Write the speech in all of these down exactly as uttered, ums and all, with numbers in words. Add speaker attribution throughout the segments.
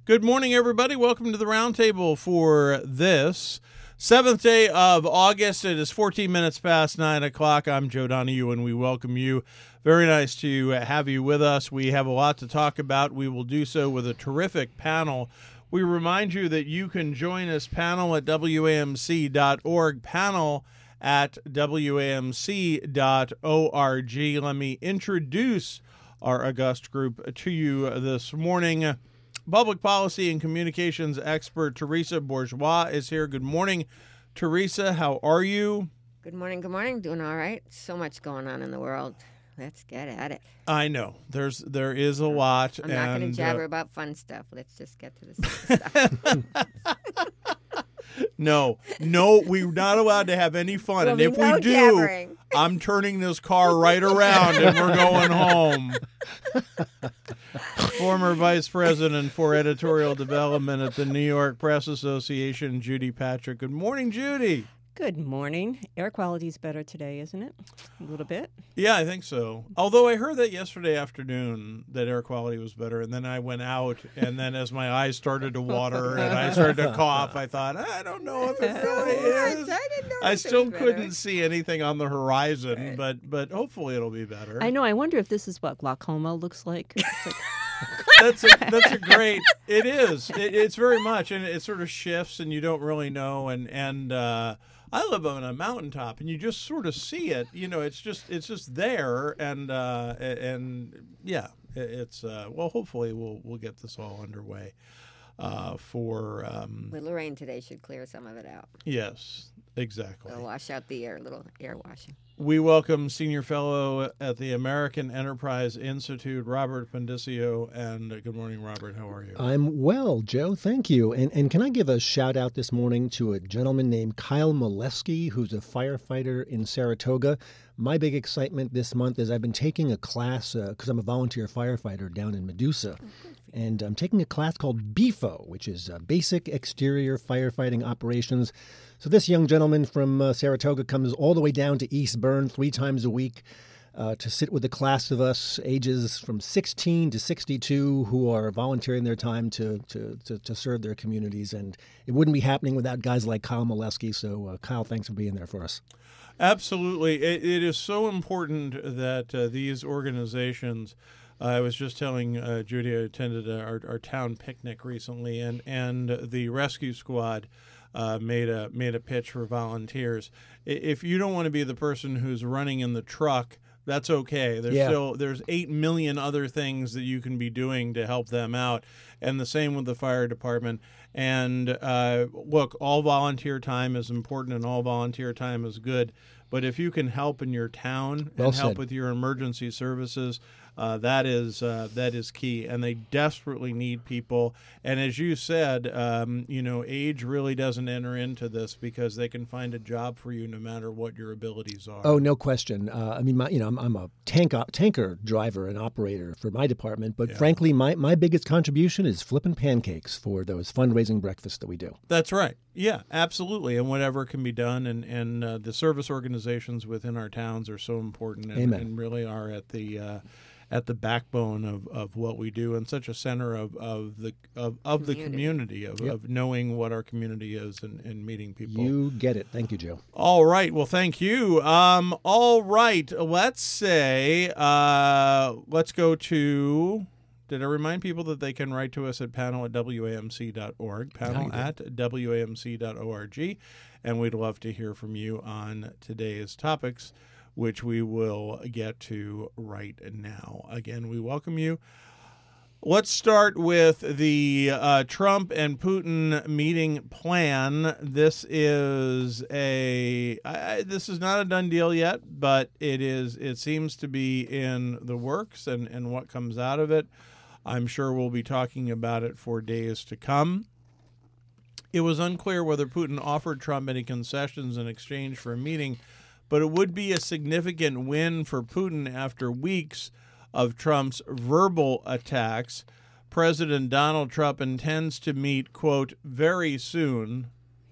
Speaker 1: Good morning, everybody. Welcome to the Roundtable for this seventh day of August. It is fourteen minutes past nine o'clock. I'm Joe Donahue, and we welcome you. Very nice to have you with us. We have a lot to talk about. We will do so with a terrific panel. We remind you that you can join us, panel at W A M C dot org, panel at W A M C dot org. Let me introduce our august group to you this morning. Public policy and communications expert Teresa Bourgeois is here. Good morning, Teresa. How are you?
Speaker 2: Good morning. Good morning. Doing all right. So much going on in the world. Let's get at it.
Speaker 1: I know there's there is a lot.
Speaker 2: I'm not
Speaker 1: and,
Speaker 2: going to jabber
Speaker 1: uh,
Speaker 2: about fun stuff. Let's just get to the serious stuff.
Speaker 1: No, no, we're not allowed to have any fun.
Speaker 2: There'll
Speaker 1: and
Speaker 2: be
Speaker 1: if
Speaker 2: no
Speaker 1: we do,
Speaker 2: jabbering.
Speaker 1: I'm turning this car right around and we're going home. Former Vice President for Editorial Development at the New York Press Association, Judy Patrick. Good morning, Judy.
Speaker 3: Good morning. Air quality's better today, isn't it? A little bit.
Speaker 1: Yeah, I think so. Although I heard that yesterday afternoon that air quality was better, and then I went out, and then as my eyes started to water and I started to cough, I thought, I don't know if it really is.
Speaker 2: I didn't know
Speaker 1: I
Speaker 2: if it
Speaker 1: still
Speaker 2: was better.
Speaker 1: couldn't see anything on the horizon,
Speaker 2: Right.
Speaker 1: but but hopefully it'll be better.
Speaker 3: I know. I wonder if this is what glaucoma looks like. It's like
Speaker 1: That's a, that's a great. It is. It, it's very much, and it sort of shifts, and you don't really know. And and uh, I live on a mountaintop, and you just sort of see it. You know, it's just it's just there, and uh, and yeah, it, it's uh, well. Hopefully, we'll we'll get this all underway. Uh, for um,
Speaker 2: Little rain today should clear some of it out.
Speaker 1: yes, exactly.
Speaker 2: It'll wash out the air, little air washing.
Speaker 1: We welcome Senior Fellow at the American Enterprise Institute, Robert Pendicio. And uh, good morning, Robert. How are you?
Speaker 4: I'm well, Joe. Thank you. And and can I give a shout out this morning to a gentleman named Kyle Molesky, who's a firefighter in Saratoga. My big excitement this month is I've been taking a class because I'm a volunteer firefighter down in Medusa. And I'm taking a class called B F O, which is uh, Basic Exterior Firefighting Operations. So this young gentleman from uh, Saratoga comes all the way down to East Burn three times a week uh, to sit with a class of us ages from sixteen to sixty-two who are volunteering their time to, to, to, to serve their communities. And it wouldn't be happening without guys like Kyle Molesky. So, uh, Kyle, thanks for being there for us.
Speaker 1: Absolutely. It, it is so important that uh, these organizations, uh, I was just telling uh, Judy, I attended our, our town picnic recently, and, and the rescue squad uh, made a made a pitch for volunteers. I- If you don't want to be the person who's running in the truck, that's okay. There's
Speaker 4: Yeah.
Speaker 1: still there's eight million other things that you can be doing to help them out, and the same with the fire department. And uh, look, all volunteer time is important, and all volunteer time is good. But if you can help in your town
Speaker 4: Well
Speaker 1: and help
Speaker 4: said.
Speaker 1: with your emergency services, uh, that is uh, that is key. And they desperately need people. And as you said, um, you know, age really doesn't enter into this because they can find a job for you no matter what your abilities are.
Speaker 4: Oh, no question. Uh, I mean, my, you know, I'm, I'm a tank op- tanker driver and operator for my department, but
Speaker 1: Yeah.
Speaker 4: frankly, my, my biggest contribution is flipping pancakes for those fundraising breakfasts that we do.
Speaker 1: That's right. Yeah, absolutely. And whatever can be done, and and uh, the service organizations within our towns are so important, and,
Speaker 4: Amen.
Speaker 1: and really are at the uh, at the backbone of, of what we do, and such a center of, of the of, of the community of,
Speaker 4: Yep.
Speaker 1: of knowing what our community is and, and meeting people.
Speaker 4: You get it. Thank you, Joe.
Speaker 1: All right. Well, thank you. Um, all right. Let's say uh, let's go to. Did I remind people that they can write to us at panel at W A M C dot org, panel
Speaker 4: you did.
Speaker 1: at W A M C dot org, and we'd love to hear from you on today's topics, which we will get to right now. Again, we welcome you. Let's start with the uh, Trump and Putin meeting plan. This is a I, this is not a done deal yet, but it is. It seems to be in the works, and, and what comes out of it, I'm sure we'll be talking about it for days to come. It was unclear whether Putin offered Trump any concessions in exchange for a meeting, but it would be a significant win for Putin after weeks of Trump's verbal attacks. President Donald Trump intends to meet, quote, very soon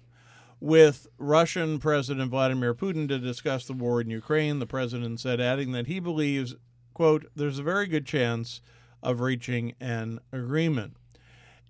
Speaker 1: with Russian President Vladimir Putin to discuss the war in Ukraine, the president said, adding that he believes, quote, there's a very good chance of reaching an agreement.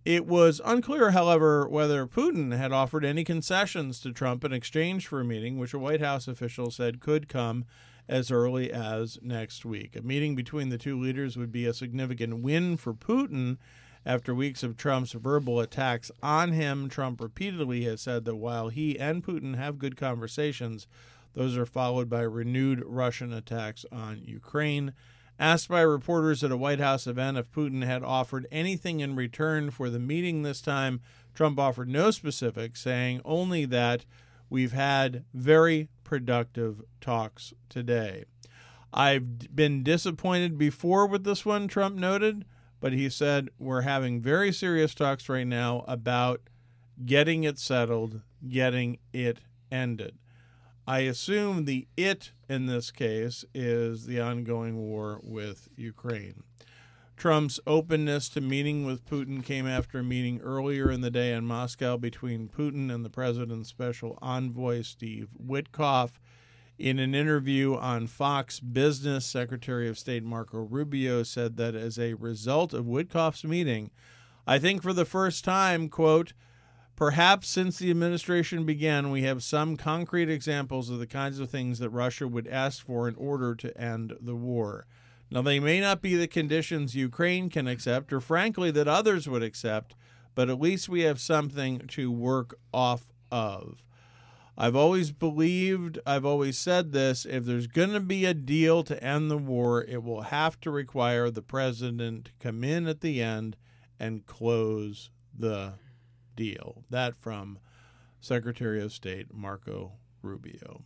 Speaker 1: It was unclear, however, whether Putin had offered any concessions to Trump in exchange for a meeting, which a White House official said could come as early as next week. A meeting between the two leaders would be a significant win for Putin. After weeks of Trump's verbal attacks on him, Trump repeatedly has said that while he and Putin have good conversations, those are followed by renewed Russian attacks on Ukraine. Asked by reporters at a White House event if Putin had offered anything in return for the meeting this time, Trump offered no specifics, saying only that we've had very productive talks today. I've been disappointed before with this one, Trump noted, but he said we're having very serious talks right now about getting it settled, getting it ended. I assume the it in this case is the ongoing war with Ukraine. Trump's openness to meeting with Putin came after a meeting earlier in the day in Moscow between Putin and the president's special envoy, Steve Witkoff. In an interview on Fox Business, Secretary of State Marco Rubio said that as a result of Witkoff's meeting, I think for the first time, quote, perhaps since the administration began, we have some concrete examples of the kinds of things that Russia would ask for in order to end the war. Now, they may not be the conditions Ukraine can accept, or frankly, that others would accept, but at least we have something to work off of. I've always believed, I've always said this, if there's going to be a deal to end the war, it will have to require the president to come in at the end and close the deal. That from Secretary of State Marco Rubio.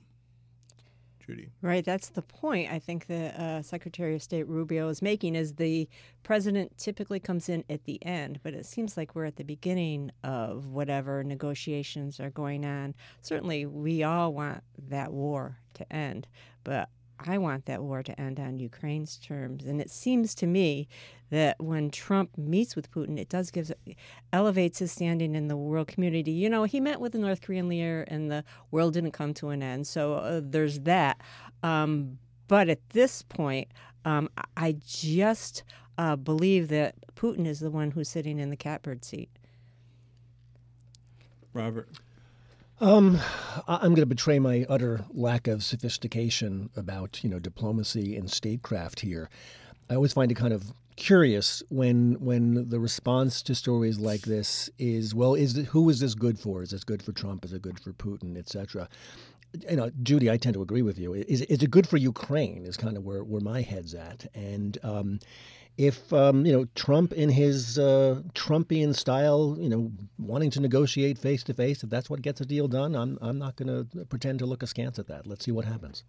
Speaker 1: Judy.
Speaker 3: Right, that's the point I think that uh, Secretary of State Rubio is making is the president typically comes in at the end, but it seems like we're at the beginning of whatever negotiations are going on. Certainly, we all want that war to end, but I want that war to end on Ukraine's terms. And it seems to me that when Trump meets with Putin, it does give, elevates his standing in the world community. You know, he met with the North Korean leader and the world didn't come to an end. So uh, there's that. Um, but at this point, um, I just uh, believe that Putin is the one who's sitting in the catbird seat.
Speaker 1: Robert.
Speaker 4: Um, I'm going to betray my utter lack of sophistication about, you know, diplomacy and statecraft here. I always find it kind of curious when when the response to stories like this is, well, is it, who is this good for? Is this good for Trump? Is it good for Putin, et cetera? You know, Judy, I tend to agree with you. Is, is it good for Ukraine is kind of where, where my head's at. And um, if, um, you know, Trump in his uh, Trumpian style, you know, wanting to negotiate face-to-face, if that's what gets a deal done, I'm, I'm not going to pretend to look askance at that. Let's see what happens.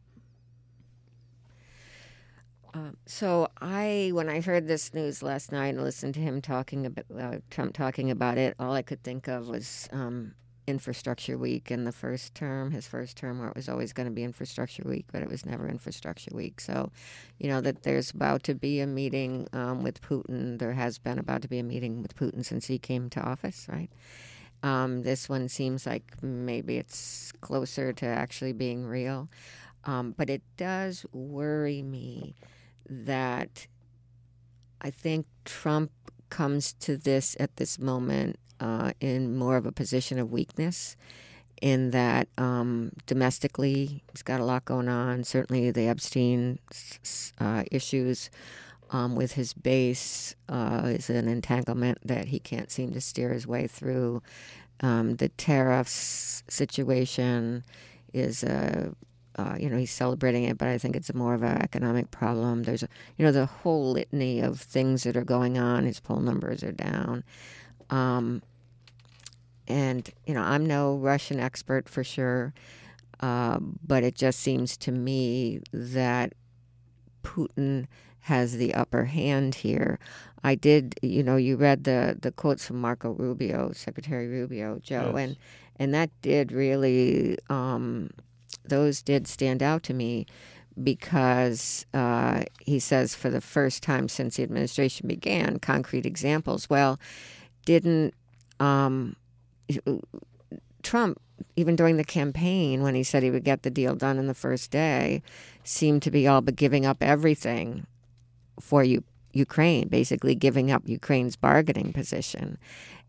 Speaker 2: Um, so I, when I heard this news last night and listened to him talking about uh, Trump talking about it, all I could think of was um, Infrastructure Week in the first term, his first term, where it was always going to be Infrastructure Week, but it was never Infrastructure Week. So, you know, that there's about to be a meeting um, with Putin. There has been about to be a meeting with Putin since he came to office, right? Um, this one seems like maybe it's closer to actually being real. Um, but it does worry me that I think Trump comes to this at this moment uh, in more of a position of weakness, in that um, domestically he's got a lot going on. Certainly the Epstein uh, issues um, with his base uh, is an entanglement that he can't seem to steer his way through. Um, the tariffs situation is a Uh, you know, he's celebrating it, but I think it's more of an economic problem. There's, a, you know, the whole litany of things that are going on. His poll numbers are down. Um, and, you know, I'm no Russian expert for sure, uh, but it just seems to me that Putin has the upper hand here. I did, you know, you read the, the quotes from Marco Rubio, Secretary Rubio, Joe,
Speaker 1: yes.
Speaker 2: and, and that did really... Um, those did stand out to me because uh, he says for the first time since the administration began, concrete examples. Well, didn't um, Trump, even during the campaign, when he said he would get the deal done in the first day, seemed to be all but giving up everything for U- Ukraine, basically giving up Ukraine's bargaining position.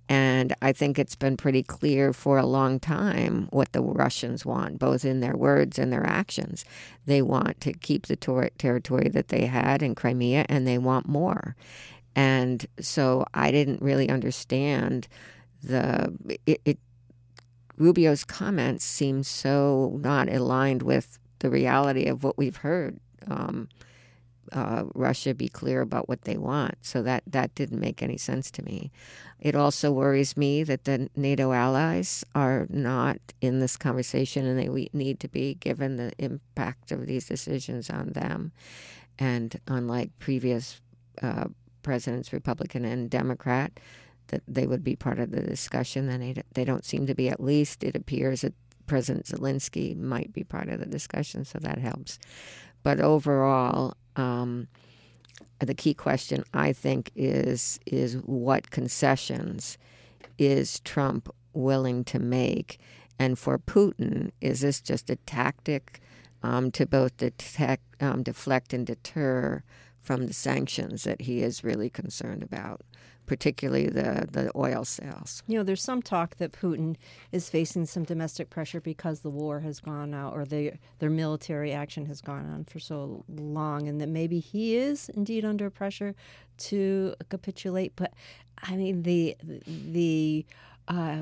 Speaker 2: And I think it's been pretty clear for a long time what the Russians want, both in their words and their actions. They want to keep the tor- territory that they had in Crimea, and they want more. And so I didn't really understand the it, it Rubio's comments seem so not aligned with the reality of what we've heard. Um, uh, Russia be clear about what they want. So that, that didn't make any sense to me. It also worries me that the NATO allies are not in this conversation, and they we need to be, given the impact of these decisions on them. And unlike previous uh, presidents, Republican and Democrat, that they would be part of the discussion. And they, they don't seem to be. At least it appears that President Zelensky might be part of the discussion, so that helps. But overall, um, the key question, I think, is is what concessions is Trump willing to make? And for Putin, is this just a tactic um, to both detect, um, deflect and deter from the sanctions that he is really concerned about, particularly the, the oil sales?
Speaker 3: You know, there's some talk that Putin is facing some domestic pressure because the war has gone out, or they, their military action has gone on for so long, and that maybe he is indeed under pressure to capitulate. But, I mean, the the uh,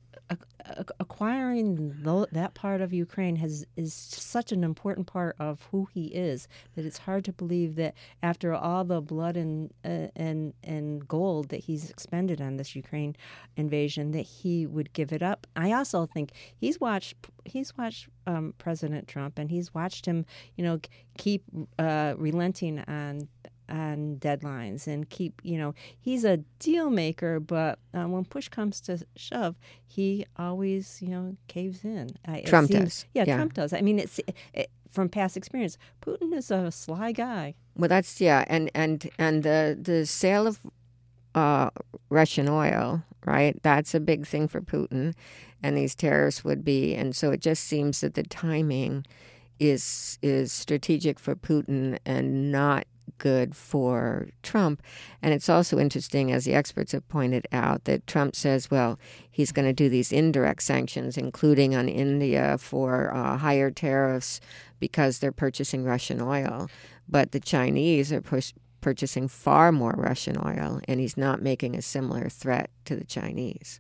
Speaker 3: acquiring that part of Ukraine has is such an important part of who he is that it's hard to believe that after all the blood and uh, and and gold that he's expended on this Ukraine invasion, that he would give it up. I also think he's watched he's watched um, President Trump, and he's watched him, you know, keep uh, relenting on. on deadlines and keep, you know, he's a deal maker, but uh, when push comes to shove, he always, you know, caves in. Uh,
Speaker 2: Trump
Speaker 3: seems,
Speaker 2: does.
Speaker 3: Yeah,
Speaker 2: yeah,
Speaker 3: Trump does. I mean, it's it, from past experience. Putin is a sly guy.
Speaker 2: Well, that's, yeah, and, and, and the, the sale of uh, Russian oil, right, that's a big thing for Putin, and these tariffs would be, and so it just seems that the timing is is strategic for Putin and not good for Trump. And it's also interesting, as the experts have pointed out, that Trump says, well, he's going to do these indirect sanctions, including on India for uh, higher tariffs because they're purchasing Russian oil. But the Chinese are push- purchasing far more Russian oil, and he's not making a similar threat to the Chinese.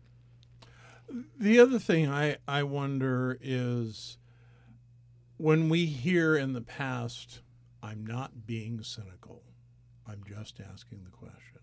Speaker 1: The other thing I, I wonder is when we hear in the past, I'm not being cynical, I'm just asking the question.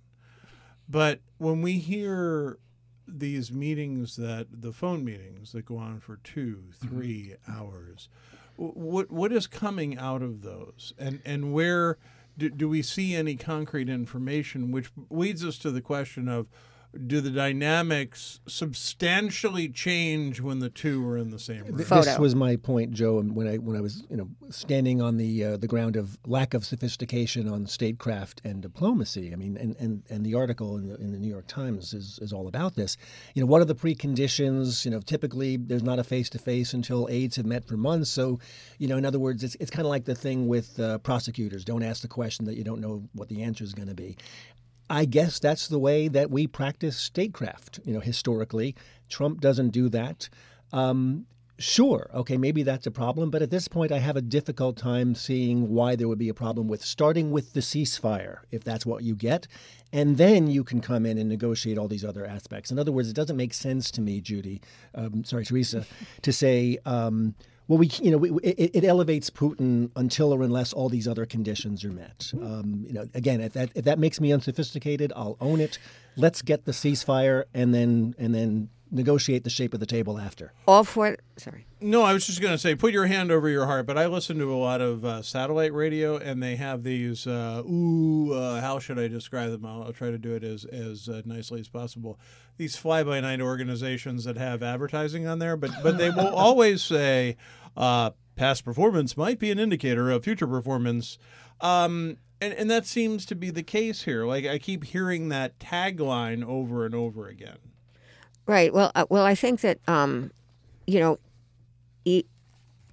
Speaker 1: But when we hear these meetings, that the phone meetings that go on for two, three mm-hmm. hours, what what is coming out of those? And and where do, do we see any concrete information, which leads us to the question of, do the dynamics substantially change when the two are in the same room?
Speaker 2: Photo.
Speaker 4: This was my point, Joe, when I when I was you know standing on the uh, the ground of lack of sophistication on statecraft and diplomacy. I mean, and, and, and the article in the, in the New York Times is, is all about this. You know, what are the preconditions? You know, typically there's not a face to face until aides have met for months. So, you know, in other words, it's it's kind of like the thing with uh, prosecutors: don't ask the question that you don't know what the answer is going to be. I guess that's the way that we practice statecraft, you know, historically. Trump doesn't do that. Um, sure, okay, maybe that's a problem, but at this point I have a difficult time seeing why there would be a problem with starting with the ceasefire, if that's what you get, and then you can come in and negotiate all these other aspects. In other words, it doesn't make sense to me, Judy, um, sorry, Teresa, to say, um, well, we, you know, we, it, it elevates Putin until or unless all these other conditions are met. Um, you know, again, if that if that makes me unsophisticated, I'll own it. Let's get the ceasefire and then and then negotiate the shape of the table after.
Speaker 2: All for sorry.
Speaker 1: No, I was just going to say, put your hand over your heart. But I listen to a lot of uh, satellite radio, and they have these. Uh, ooh, uh, how should I describe them? I'll, I'll try to do it as as uh, nicely as possible. These fly-by-night organizations that have advertising on there, but but they will always say, uh, past performance might be an indicator of future performance. Um, and, and that seems to be the case here. Like, I keep hearing that tagline over and over again.
Speaker 2: Right. Well, uh, well, I think that, um, you know, e-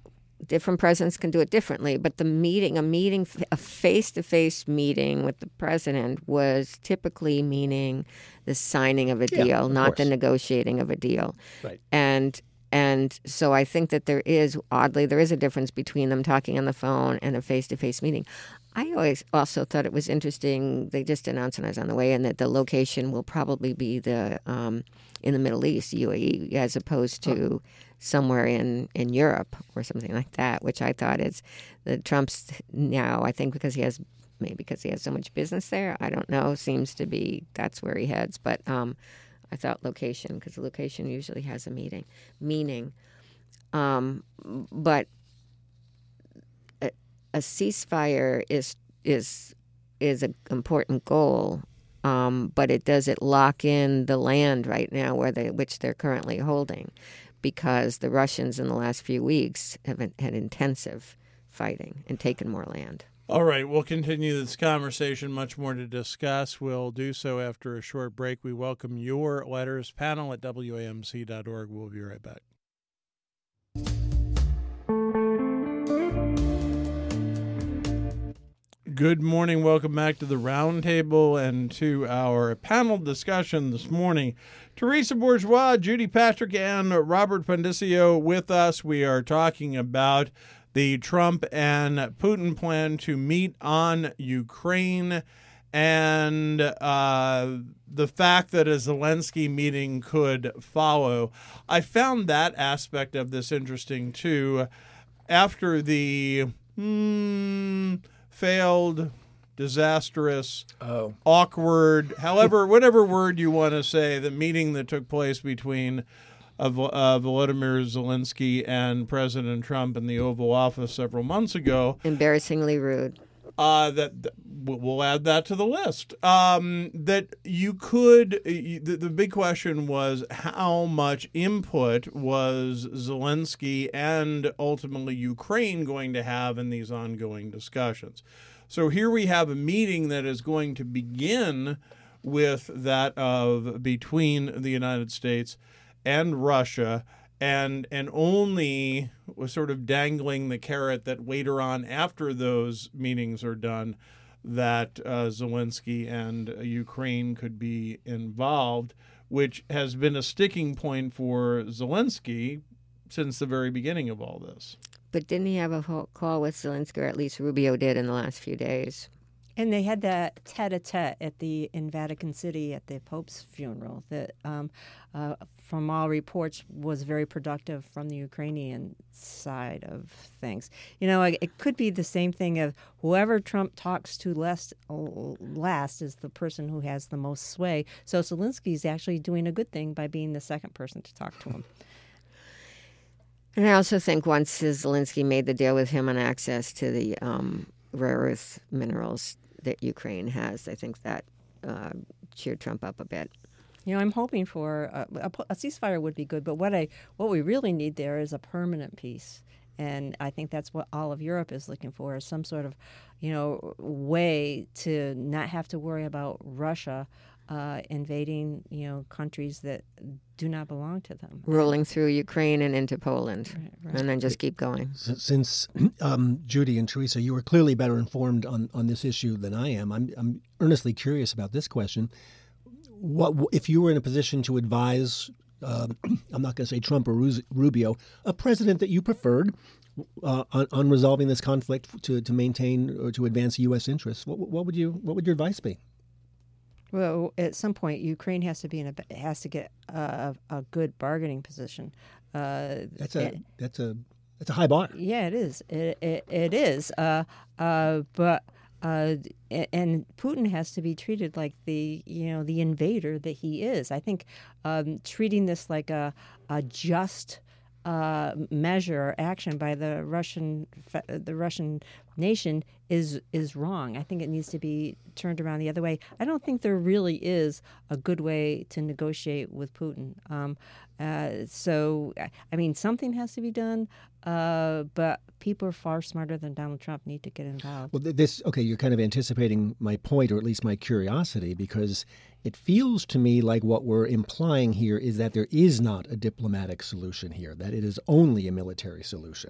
Speaker 2: different presidents can do it differently, but the meeting, a meeting, a face-to-face meeting with the president was typically meaning the signing of a
Speaker 4: Yeah,
Speaker 2: deal,
Speaker 4: of
Speaker 2: not
Speaker 4: course.
Speaker 2: the negotiating of a deal.
Speaker 4: Right.
Speaker 2: And and so I think that there is, oddly, there is a difference between them talking on the phone and a face-to-face meeting. I always also thought it was interesting, they just announced when I was on the way in that the location will probably be the um, in the Middle East, U A E, as opposed to somewhere in, in Europe or something like that, which I thought is the Trump's now, I think because he has, maybe because he has so much business there, I don't know, seems to be, that's where he heads. But um, I thought location, because the location usually has a meeting, meaning. Um, but a, a ceasefire is is is an important goal, um, but it does it lock in the land right now where they which they're currently holding, because the Russians in the last few weeks have had intensive fighting and taken more land.
Speaker 1: All right, we'll continue this conversation. Much more to discuss. We'll do so after a short break. We welcome your letters. Panel at W A M C dot org. We'll be right back. Good morning. Welcome back to the Roundtable and to our panel discussion this morning. Teresa Bourgeois, Judy Patrick, and Robert Pondicio with us. We are talking about the Trump and Putin plan to meet on Ukraine and uh, the fact that a Zelensky meeting could follow. I found that aspect of this interesting, too. After the hmm, failed, disastrous,
Speaker 5: oh.
Speaker 1: awkward, however, whatever word you want to say, the meeting that took place between of uh, Volodymyr Zelensky and President Trump in the Oval Office several months ago.
Speaker 2: Embarrassingly rude.
Speaker 1: Uh, that, that we'll add that to the list. Um, that you could. The, the big question was how much input was Zelensky and ultimately Ukraine going to have in these ongoing discussions. So here we have a meeting that is going to begin with that of between the United States and Russia, and and only was sort of dangling the carrot that later on, after those meetings are done, that uh, Zelensky and uh, Ukraine could be involved, which has been a sticking point for Zelensky since the very beginning of all this.
Speaker 2: But didn't he have a whole call with Zelensky, or at least Rubio did in the last few days?
Speaker 3: And they had that tete-a-tete at the in Vatican City at the Pope's funeral that, um, uh, from all reports, was very productive from the Ukrainian side of things. You know, it could be the same thing of whoever Trump talks to last, last is the person who has the most sway. So Zelensky's actually doing a good thing by being the second person to talk to him.
Speaker 2: And I also think once Zelensky made the deal with him on access to the um, rare earth minerals that Ukraine has, I think that uh, cheered Trump up a bit.
Speaker 3: You know, I'm hoping for a, a, a ceasefire would be good, but what I what we really need there is a permanent peace, and I think that's what all of Europe is looking for: is some sort of, you know, way to not have to worry about Russia uh, invading, you know, countries that do not belong to them,
Speaker 2: rolling through Ukraine and into Poland,
Speaker 3: right, right.
Speaker 2: and then just keep going.
Speaker 4: Since um, Judy and Teresa, you are clearly better informed on, on this issue than I am, I'm, I'm earnestly curious about this question. What if you were in a position to advise, uh, I'm not going to say Trump or Rubio, a president that you preferred uh, on, on resolving this conflict to, to maintain or to advance U S interests? What, what would you what would your advice be?
Speaker 3: Well, at some point, Ukraine has to be in a has to get a, a good bargaining position. Uh,
Speaker 4: that's a
Speaker 3: it,
Speaker 4: that's a that's a high bar.
Speaker 3: Yeah, it is. It it, it is. Uh, uh, but uh, and Putin has to be treated like the you know the invader that he is. I think um, treating this like a a just uh, measure or action by the Russian the Russian nation is is wrong. I think it needs to be turned around the other way. I don't think there really is a good way to negotiate with Putin. Um, uh, so, I mean, something has to be done, uh, but people are far smarter than Donald Trump need to get involved.
Speaker 4: Well, this, okay, you're kind of anticipating my point, or at least my curiosity, because it feels to me like what we're implying here is that there is not a diplomatic solution here, that it is only a military solution.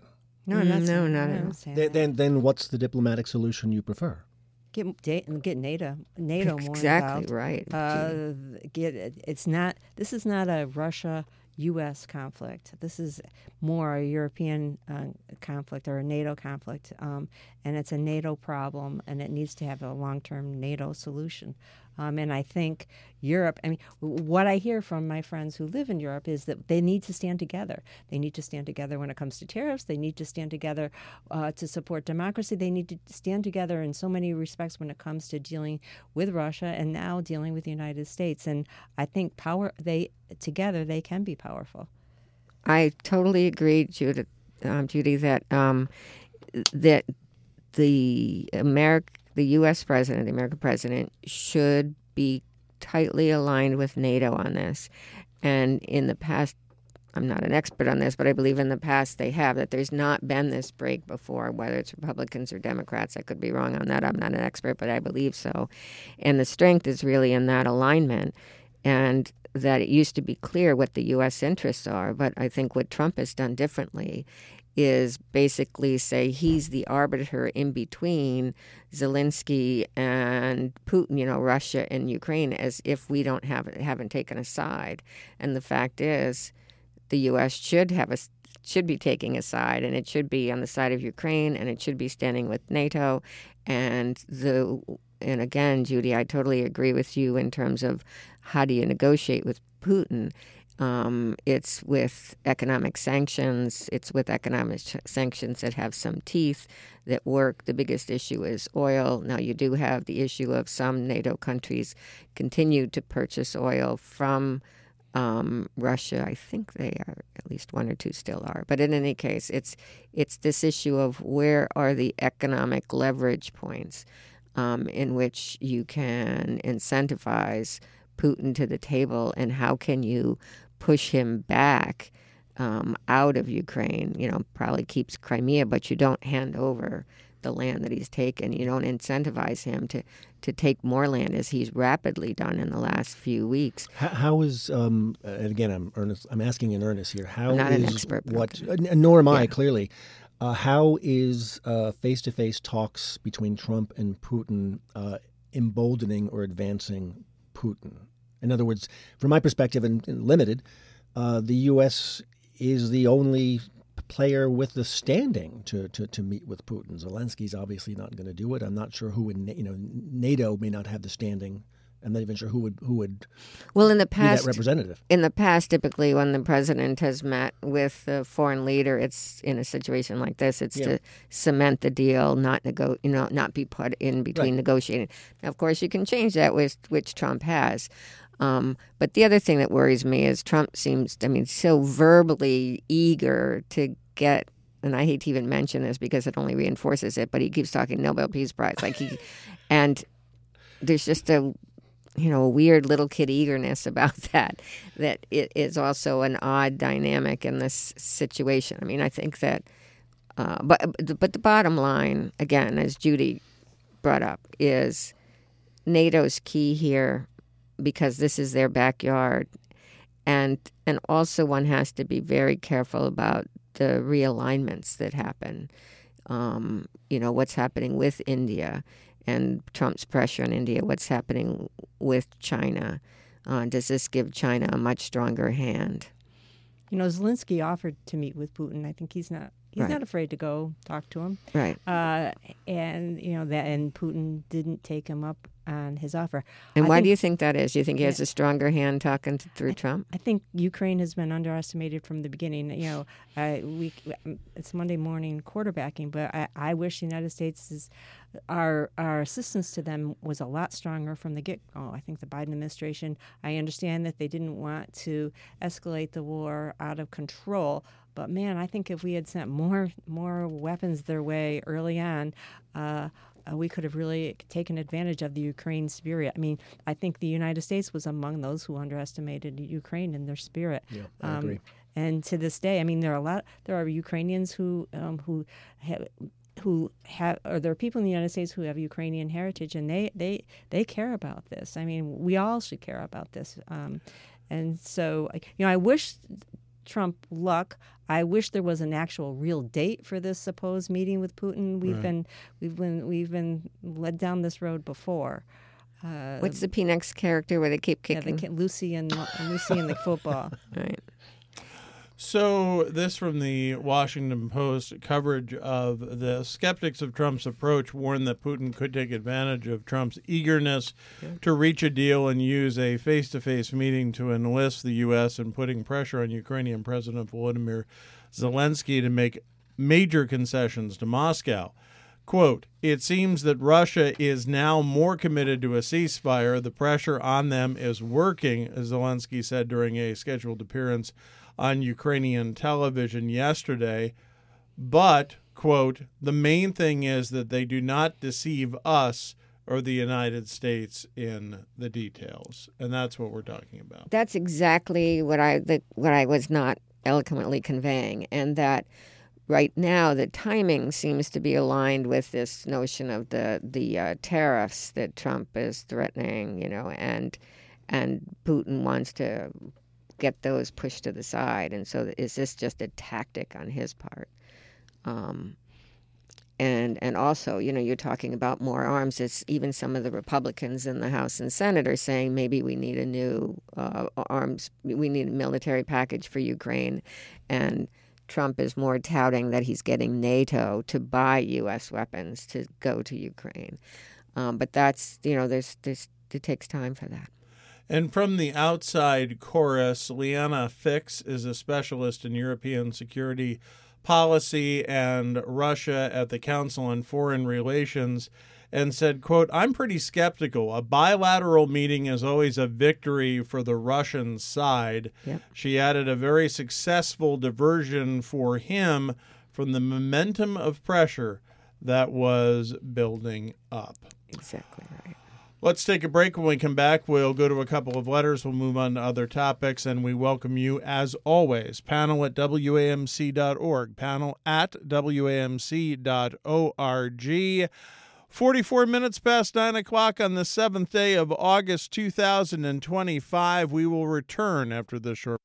Speaker 3: No,
Speaker 2: Mm,
Speaker 3: that's,
Speaker 2: no, not
Speaker 3: I
Speaker 2: at all.
Speaker 3: don't say
Speaker 4: Then,
Speaker 3: that.
Speaker 4: then, then what's the diplomatic solution you prefer?
Speaker 3: Get da- get NATO NATO more
Speaker 2: Exactly
Speaker 3: involved.
Speaker 2: right.
Speaker 3: Uh, get it's not. This is not a Russia U S conflict. This is more a European uh, conflict or a NATO conflict, um, and it's a NATO problem, and it needs to have a long-term NATO solution. Um, and I think Europe, I mean, what I hear from my friends who live in Europe is that they need to stand together. They need to stand together when it comes to tariffs. They need to stand together uh, to support democracy. They need to stand together in so many respects when it comes to dealing with Russia and now dealing with the United States. And I think power, they together, they can be powerful.
Speaker 2: I totally agree, Judith, um, Judy, that um, that the America, the U S president, the American president, should be tightly aligned with NATO on this. And in the past, I'm not an expert on this, but I believe in the past they have, that there's not been this break before, whether it's Republicans or Democrats. I could be wrong on that. I'm not an expert, but I believe so. And the strength is really in that alignment. And that it used to be clear what the U S interests are, but I think what Trump has done differently is basically say he's the arbiter in between Zelensky and Putin, you know, Russia and Ukraine, as if we don't have haven't taken a side. And the fact is, the U S should have a should be taking a side, and it should be on the side of Ukraine, and it should be standing with NATO. And the and again, Judy, I totally agree with you in terms of how do you negotiate with Putin. Um, it's with economic sanctions. It's with economic ch- sanctions that have some teeth, that work. The biggest issue is oil. Now, you do have the issue of some NATO countries continue to purchase oil from um, Russia. I think they are, at least one or two still are. But in any case, it's it's this issue of where are the economic leverage points um, in which you can incentivize Putin to the table, and how can you push him back um, out of Ukraine. You know, probably keeps Crimea, but you don't hand over the land that he's taken. You don't incentivize him to, to take more land, as he's rapidly done in the last few weeks.
Speaker 4: How, how is um, and again, I'm earnest. I'm asking in earnest here. How
Speaker 2: I'm not
Speaker 4: is
Speaker 2: an expert, but
Speaker 4: what?
Speaker 2: okay.
Speaker 4: uh, Nor am I
Speaker 2: Yeah.
Speaker 4: clearly. Uh, how is uh, face-to-face talks between Trump and Putin uh, emboldening or advancing Putin? In other words, from my perspective, and, and limited, uh, the U S is the only player with the standing to, to, to meet with Putin. Zelensky's obviously not going to do it. I'm not sure who would, you know, NATO may not have the standing. I'm not even sure who would who would
Speaker 2: Well, in the
Speaker 4: be that
Speaker 2: past,
Speaker 4: representative.
Speaker 2: in the past, typically when the president has met with the foreign leader, it's in a situation like this. It's
Speaker 4: Yeah.
Speaker 2: to cement the deal, not nego- you know, not be put in between
Speaker 4: Right.
Speaker 2: negotiating. Now, of course, you can change that, which which Trump has. Um, but the other thing that worries me is Trump seems, I mean, so verbally eager to get. And I hate to even mention this because it only reinforces it. But he keeps talking Nobel Peace Prize, like he, and there's just a. you know, a weird little kid eagerness about that, that it is also an odd dynamic in this situation. I mean, I think that, uh, but but the bottom line, again, as Judy brought up, is NATO's key here because this is their backyard. And and also one has to be very careful about the realignments that happen. Um, you know, what's happening with India and Trump's pressure on India, what's happening with China. Uh, does this give China a much stronger hand?
Speaker 3: You know, Zelensky offered to meet with Putin. I think he's not he's
Speaker 2: Right.
Speaker 3: not afraid to go talk to him.
Speaker 2: Right.
Speaker 3: Uh, and you know that, and Putin didn't take him up on his offer.
Speaker 2: And
Speaker 3: I
Speaker 2: why
Speaker 3: think,
Speaker 2: do you think that is? Do you think he has
Speaker 3: Yeah.
Speaker 2: a stronger hand talking to, through Trump?
Speaker 3: I think Ukraine has been underestimated from the beginning. You know, I, we it's Monday morning quarterbacking, but I, I wish the United States is our our assistance to them was a lot stronger from the get go. I think the Biden administration. I understand that they didn't want to escalate the war out of control. But man, I think if we had sent more more weapons their way early on, uh, uh, we could have really taken advantage of the Ukraine spirit. I mean, I think the United States was among those who underestimated Ukraine and their spirit.
Speaker 4: Yeah, I agree.
Speaker 3: And to this day, I mean, there are a lot. There are Ukrainians who um, who have. who have, or there are people in the United States who have Ukrainian heritage, and they, they, they care about this. I mean, we all should care about this. Um, and so, you know, I wish Trump luck. I wish there was an actual real date for this supposed meeting with Putin. We've
Speaker 1: Right.
Speaker 3: been we've been we've been led down this road before. Uh,
Speaker 2: What's the P-Nex character where they keep
Speaker 3: yeah,
Speaker 2: kicking?
Speaker 3: the, Lucy and Lucy and the football.
Speaker 2: Right.
Speaker 1: So, this from the Washington Post coverage of the skeptics of Trump's approach warn that Putin could take advantage of Trump's eagerness to reach a deal and use a face-to-face meeting to enlist the U S in putting pressure on Ukrainian President Volodymyr Zelensky to make major concessions to Moscow. Quote, "It seems that Russia is now more committed to a ceasefire. The pressure on them is working," Zelensky said during a scheduled appearance on Ukrainian television yesterday. But, quote, "the main thing is that they do not deceive us or the United States in the details." And that's what we're talking about.
Speaker 2: That's exactly what I the, what I was not eloquently conveying, and that right now the timing seems to be aligned with this notion of the the uh, tariffs that Trump is threatening, you know, and and Putin wants to get those pushed to the side. And so is this just a tactic on his part? Um, and and also, you know, you're talking about more arms. It's even some of the Republicans in the House and Senate are saying maybe we need a new uh, arms, we need a military package for Ukraine. And Trump is more touting that he's getting NATO to buy U S weapons to go to Ukraine. Um, but that's, you know, there's, there's, it takes time for that.
Speaker 1: And from the outside chorus, Liana Fix is a specialist in European security policy and Russia at the Council on Foreign Relations, and said, quote, "I'm pretty skeptical. A bilateral meeting is always a victory for the Russian side."
Speaker 2: Yep.
Speaker 1: She added a very successful diversion for him from the momentum of pressure that was building up.
Speaker 2: Exactly right.
Speaker 1: Let's take a break. When we come back, we'll go to a couple of letters. We'll move on to other topics, and we welcome you, as always, panel at W A M C dot org, panel at W A M C dot org. forty-four minutes past nine o'clock on the seventh day of August two thousand twenty-five. We will return after this short.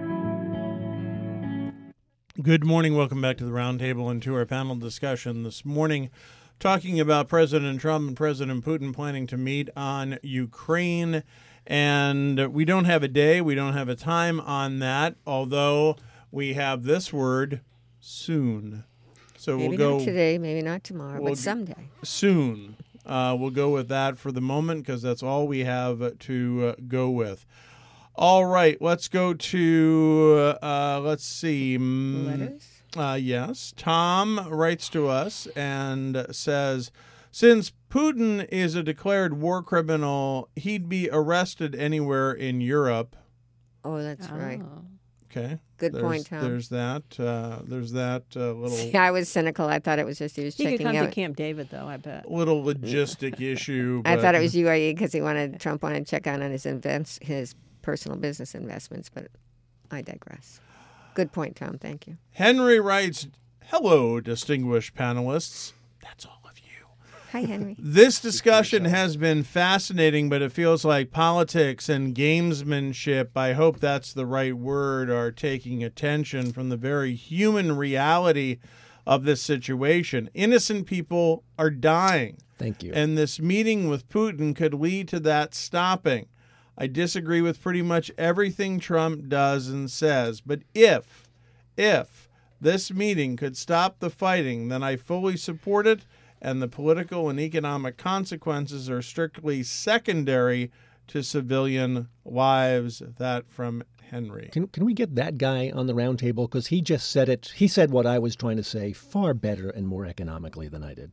Speaker 1: Good morning. Welcome back to the Roundtable and to our panel discussion this morning, talking about President Trump and President Putin planning to meet on Ukraine. And we don't have a day, we don't have a time on that, although we have this word, soon. So
Speaker 2: Maybe
Speaker 1: we'll
Speaker 2: not
Speaker 1: go
Speaker 2: today, maybe not tomorrow,
Speaker 1: we'll
Speaker 2: but someday.
Speaker 1: soon. Uh, we'll go with that for the moment because that's all we have to uh, go with. All right, let's go to, uh, let's see. mm,
Speaker 2: Letters?
Speaker 1: Uh, yes. Tom writes to us and says, since Putin is a declared war criminal, he'd be arrested anywhere in Europe.
Speaker 2: Oh, that's right.
Speaker 3: Oh.
Speaker 1: Okay.
Speaker 2: Good
Speaker 1: there's,
Speaker 2: point, Tom.
Speaker 1: There's that. Uh, there's that uh, little
Speaker 2: See, I was cynical. I thought it was just he was
Speaker 3: He could
Speaker 2: checking
Speaker 3: come
Speaker 2: out.
Speaker 3: to Camp David, though, I bet.
Speaker 1: little logistic issue.
Speaker 2: I
Speaker 1: but-
Speaker 2: thought it was U A E because he wanted Trump wanted to check out on his invents, his personal business investments, but I digress. Good point, Tom. Thank you.
Speaker 1: Henry writes, hello, distinguished panelists. That's all of you.
Speaker 2: Hi, Henry.
Speaker 1: This discussion has been fascinating, but it feels like politics and gamesmanship, I hope that's the right word, are taking attention from the very human reality of this situation. Innocent people are dying.
Speaker 4: Thank you.
Speaker 1: And this meeting with Putin could lead to that stopping. I disagree with pretty much everything Trump does and says, but if, if this meeting could stop the fighting, then I fully support it, and the political and economic consequences are strictly secondary to civilian lives. That from Henry.
Speaker 4: Can can we get that guy on the round table? Because he just said it. He said what I was trying to say far better and more economically than I did.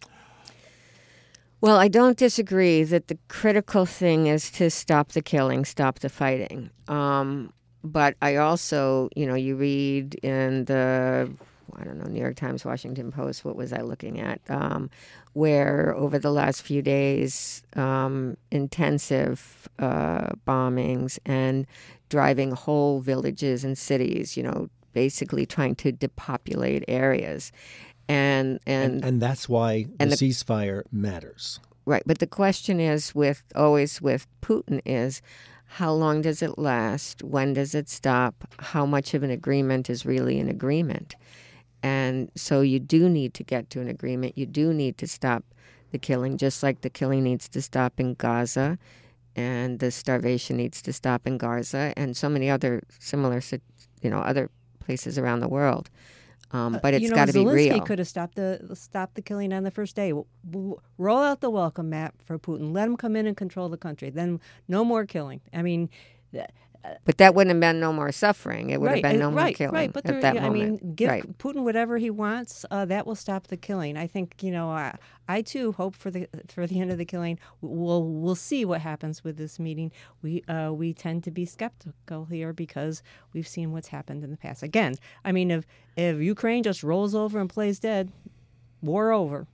Speaker 2: Well, I don't disagree that the critical thing is to stop the killing, stop the fighting. Um, but I also, you know, you read in the, I don't know, New York Times, Washington Post, what was I looking at, um, where over the last few days, um, intensive uh, bombings and driving whole villages and cities, you know, basically trying to depopulate areas. And, and
Speaker 4: And, and that's why the,
Speaker 2: and the-
Speaker 4: ceasefire matters.
Speaker 2: Right, but the question is with always with Putin is how long does it last? When does it stop? How much of an agreement is really an agreement? And so you do need to get to an agreement. You do need to stop the killing, just like the killing needs to stop in Gaza, and the starvation needs to stop in Gaza, and so many other similar, you know, other places around the world. Um, but it's
Speaker 3: you know,
Speaker 2: got to be real.
Speaker 3: Zelensky could have stopped the stopped the killing on the first day. W- w- roll out the welcome mat for Putin. Let him come in and control the country. Then no more killing. I mean, th-
Speaker 2: but that wouldn't have been no more suffering. It would
Speaker 3: right,
Speaker 2: have been no
Speaker 3: uh,
Speaker 2: more
Speaker 3: right,
Speaker 2: killing
Speaker 3: right. But
Speaker 2: at
Speaker 3: there,
Speaker 2: that
Speaker 3: I
Speaker 2: moment.
Speaker 3: mean, give
Speaker 2: right.
Speaker 3: Putin whatever he wants. Uh, that will stop the killing. I think you know. I, I too hope for the for the end of the killing. We'll we'll see what happens with this meeting. We uh, we tend to be skeptical here because we've seen what's happened in the past. Again, I mean, if if Ukraine just rolls over and plays dead, war over.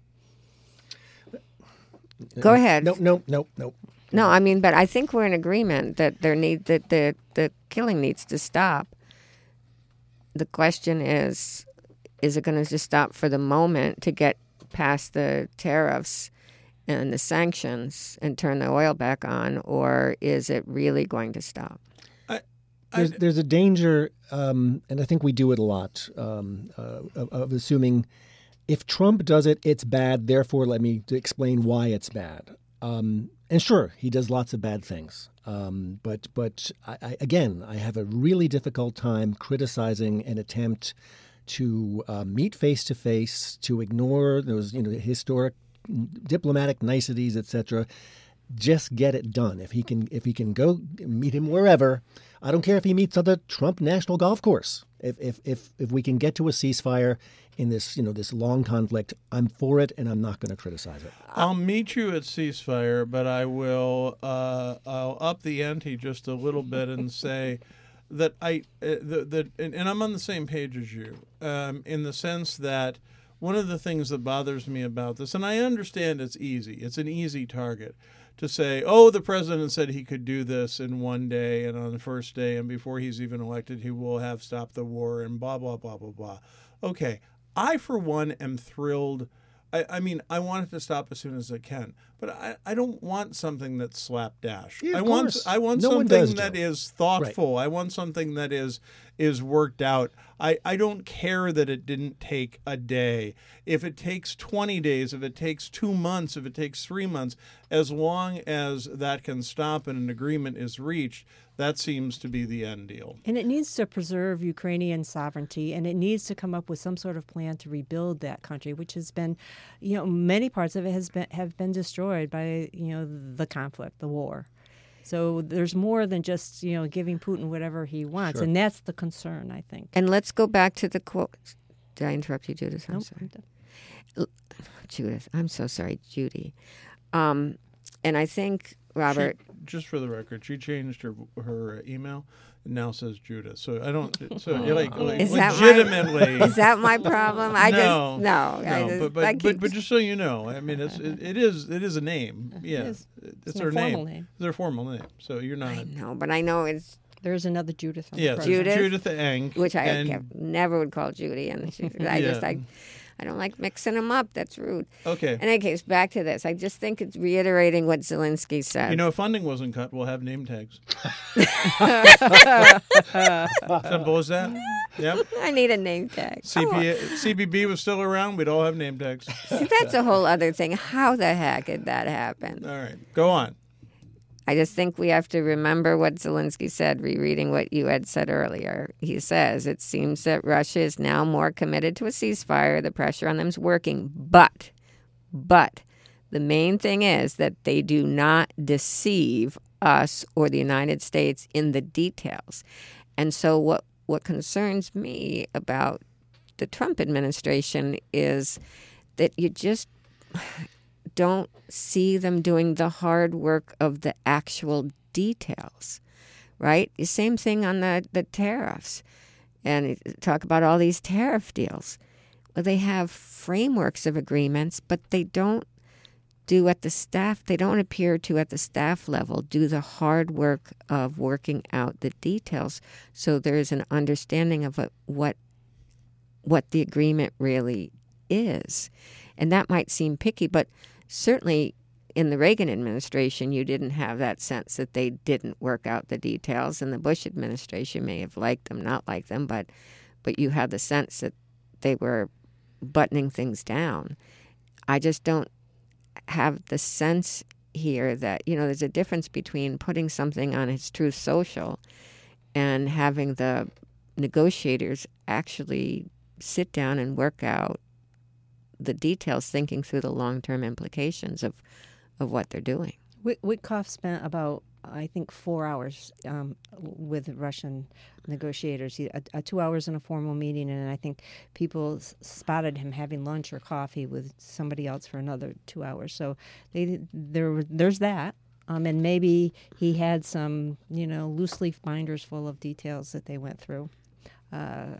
Speaker 2: Go ahead.
Speaker 4: No, no, no, no.
Speaker 2: No, I mean, but I think we're in agreement that there need that the the killing needs to stop. The question is, is it going to just stop for the moment to get past the tariffs and the sanctions and turn the oil back on, or is it really going to stop?
Speaker 1: I, I,
Speaker 4: There's, there's a danger, um, and I think we do it a lot, um, uh, of, of assuming if Trump does it, it's bad. Therefore, let me to explain why it's bad. Um, and sure, he does lots of bad things. Um, but but I, I, again, I have a really difficult time criticizing an attempt to uh, meet face to face, to ignore those you know historic diplomatic niceties, et cetera. Just get it done. If he can, if he can go meet him wherever, I don't care if he meets on the Trump National Golf Course. If if if if we can get to a ceasefire in this you know this long conflict, I'm for it, and I'm not going to criticize it.
Speaker 1: I'll meet you at ceasefire, but I will uh, I'll up the ante just a little bit and say that I uh, the, the and, and I'm on the same page as you um, in the sense that one of the things that bothers me about this, and I understand it's easy, it's an easy target to say, oh, the president said he could do this in one day and on the first day, and before he's even elected, he will have stopped the war and blah, blah, blah, blah, blah. Okay, I, for one, am thrilled. I, I mean, I want it to stop as soon as it can, but I, I don't want something that's slapdash.
Speaker 4: Yeah, of
Speaker 1: I want
Speaker 4: course.
Speaker 1: I want
Speaker 4: No one
Speaker 1: something
Speaker 4: does,
Speaker 1: that
Speaker 4: Joe.
Speaker 1: is thoughtful. I want something that is is worked out. I, I don't care that it didn't take a day. If it takes twenty days, if it takes two months, if it takes three months, as long as that can stop and an agreement is reached, that seems to be the end deal.
Speaker 3: And it needs to preserve Ukrainian sovereignty, and it needs to come up with some sort of plan to rebuild that country, which has been, you know, many parts of it has been have been destroyed by, you know, the conflict, the war. So there's more than just, you know, giving Putin whatever he wants,
Speaker 4: Sure.
Speaker 3: and that's the concern, I think.
Speaker 2: And let's go back to the quote. Did I interrupt you, Judith? I'm
Speaker 3: Nope.
Speaker 2: sorry. Judith, I'm so sorry, Judy. Um, and I think, Robert,
Speaker 1: She, just for the record, she changed her her email. It now says Judith. So I don't. So like, like
Speaker 2: Is that my-
Speaker 1: legitimately.
Speaker 2: is that my problem? I
Speaker 1: no,
Speaker 2: just no. I
Speaker 1: no,
Speaker 2: just,
Speaker 1: but but,
Speaker 2: I
Speaker 1: but
Speaker 2: keep,
Speaker 1: but just so you know, I mean, it's it, it is it is a name. Yeah,
Speaker 3: is.
Speaker 1: it's,
Speaker 3: It's
Speaker 1: her
Speaker 3: a formal
Speaker 1: name.
Speaker 3: name.
Speaker 1: It's her formal name. So you're not.
Speaker 2: I know, but I know it's
Speaker 3: There's another Judith on the
Speaker 1: Yes,
Speaker 3: program.
Speaker 2: Judith?
Speaker 1: Judith Eng,
Speaker 2: which I
Speaker 1: and,
Speaker 2: kept, never would call Judy, and she, I just
Speaker 1: Yeah.
Speaker 2: I, I don't like mixing them up. That's rude.
Speaker 1: Okay.
Speaker 2: In any case, back to this. I just think it's reiterating what Zelensky said.
Speaker 1: You know, if funding wasn't cut, we'll have name tags. Simple as that. Yep.
Speaker 2: I need a name tag.
Speaker 1: C P A, C B B was still around. We'd all have name tags.
Speaker 2: See, that's a whole other thing. How the heck did that happen?
Speaker 1: All right. Go on.
Speaker 2: I just think we have to remember what Zelensky said, rereading what you had said earlier. He says, it seems that Russia is now more committed to a ceasefire. The pressure on them is working. But, but, the main thing is that they do not deceive us or the United States in the details. And so what, what concerns me about the Trump administration is that you just don't see them doing the hard work of the actual details, right? The same thing on the, the tariffs. And you talk about all these tariff deals. Well, they have frameworks of agreements, but they don't do at the staff, they don't appear to at the staff level do the hard work of working out the details. So there's an understanding of what what, what the agreement really is. And that might seem picky, but certainly in the Reagan administration, you didn't have that sense that they didn't work out the details, and the Bush administration may have liked them, not liked them, but but you had the sense that they were buttoning things down. I just don't have the sense here that, you know, there's a difference between putting something on its Truth Social and having the negotiators actually sit down and work out the details, thinking through the long-term implications of, of what they're doing.
Speaker 3: Wit- Witkoff spent about, I think, four hours um, with Russian negotiators. He, a, a two hours in a formal meeting, and I think people s- spotted him having lunch or coffee with somebody else for another two hours. So they, there, there's that. Um, and maybe he had some, you know, loose leaf binders full of details that they went through. Uh,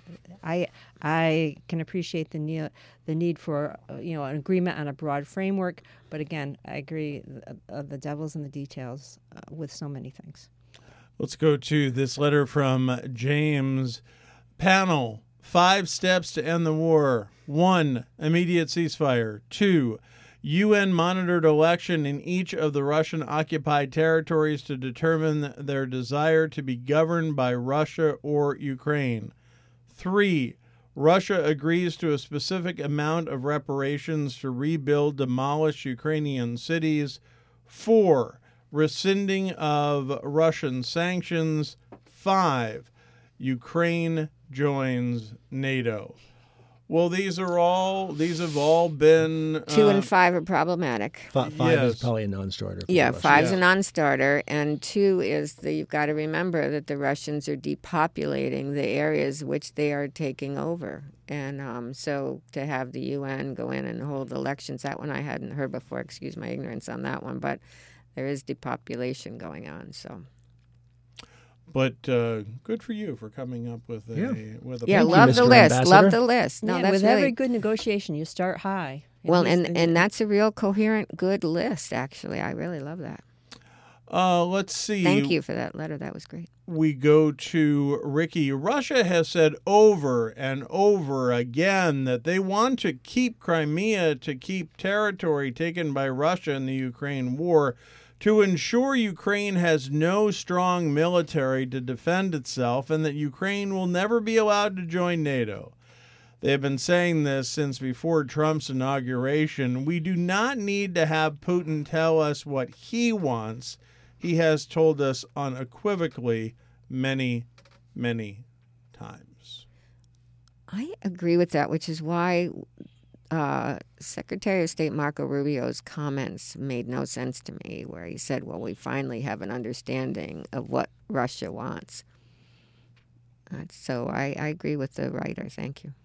Speaker 3: I I can appreciate the need the need for uh, you know an agreement on a broad framework, but again, I agree uh, the devil's in the details uh, with so many things.
Speaker 1: Let's go to this letter from James. Panel: five steps to end the war. One, immediate ceasefire. Two, U N-monitored election in each of the Russian-occupied territories to determine their desire to be governed by Russia or Ukraine. Three, Russia agrees to a specific amount of reparations to rebuild demolished Ukrainian cities. Four, rescinding of Russian sanctions. Five, Ukraine joins NATO. Well, these are all, these have all been...
Speaker 2: Two
Speaker 1: uh,
Speaker 2: and five are problematic.
Speaker 4: F- five
Speaker 1: Yes.
Speaker 4: is probably a non-starter. For
Speaker 2: Yeah,
Speaker 4: the Russians.
Speaker 2: five's
Speaker 1: Yeah.
Speaker 2: a non-starter, and two is that you've got to remember that the Russians are depopulating the areas which they are taking over. And um, so to have the U N go in and hold elections, that one I hadn't heard before, excuse my ignorance on that one, but there is depopulation going on, so...
Speaker 1: But uh, good for you for coming up with a
Speaker 4: Yeah.
Speaker 1: with a
Speaker 2: Yeah,
Speaker 4: Thank you,
Speaker 2: love the
Speaker 4: Mister
Speaker 2: list.
Speaker 4: Ambassador.
Speaker 2: Love the list. No,
Speaker 3: yeah,
Speaker 2: that's
Speaker 3: with
Speaker 2: really
Speaker 3: every good negotiation, you start high.
Speaker 2: well,
Speaker 3: he's
Speaker 2: and
Speaker 3: the-
Speaker 2: and that's a real coherent, good list. Actually, I really love that.
Speaker 1: Uh, let's see.
Speaker 2: Thank you for that letter. That was great.
Speaker 1: We go to Ricky. Russia has said over and over again that they want to keep Crimea, to keep territory taken by Russia in the Ukraine war, to ensure Ukraine has no strong military to defend itself and that Ukraine will never be allowed to join NATO. They have been saying this since before Trump's inauguration. We do not need to have Putin tell us what he wants. He has told us unequivocally many, many times.
Speaker 2: I agree with that, which is why uh, Secretary of State Marco Rubio's comments made no sense to me, where he said, well, we finally have an understanding of what Russia wants. Uh, so I, I agree with the writer. Thank you.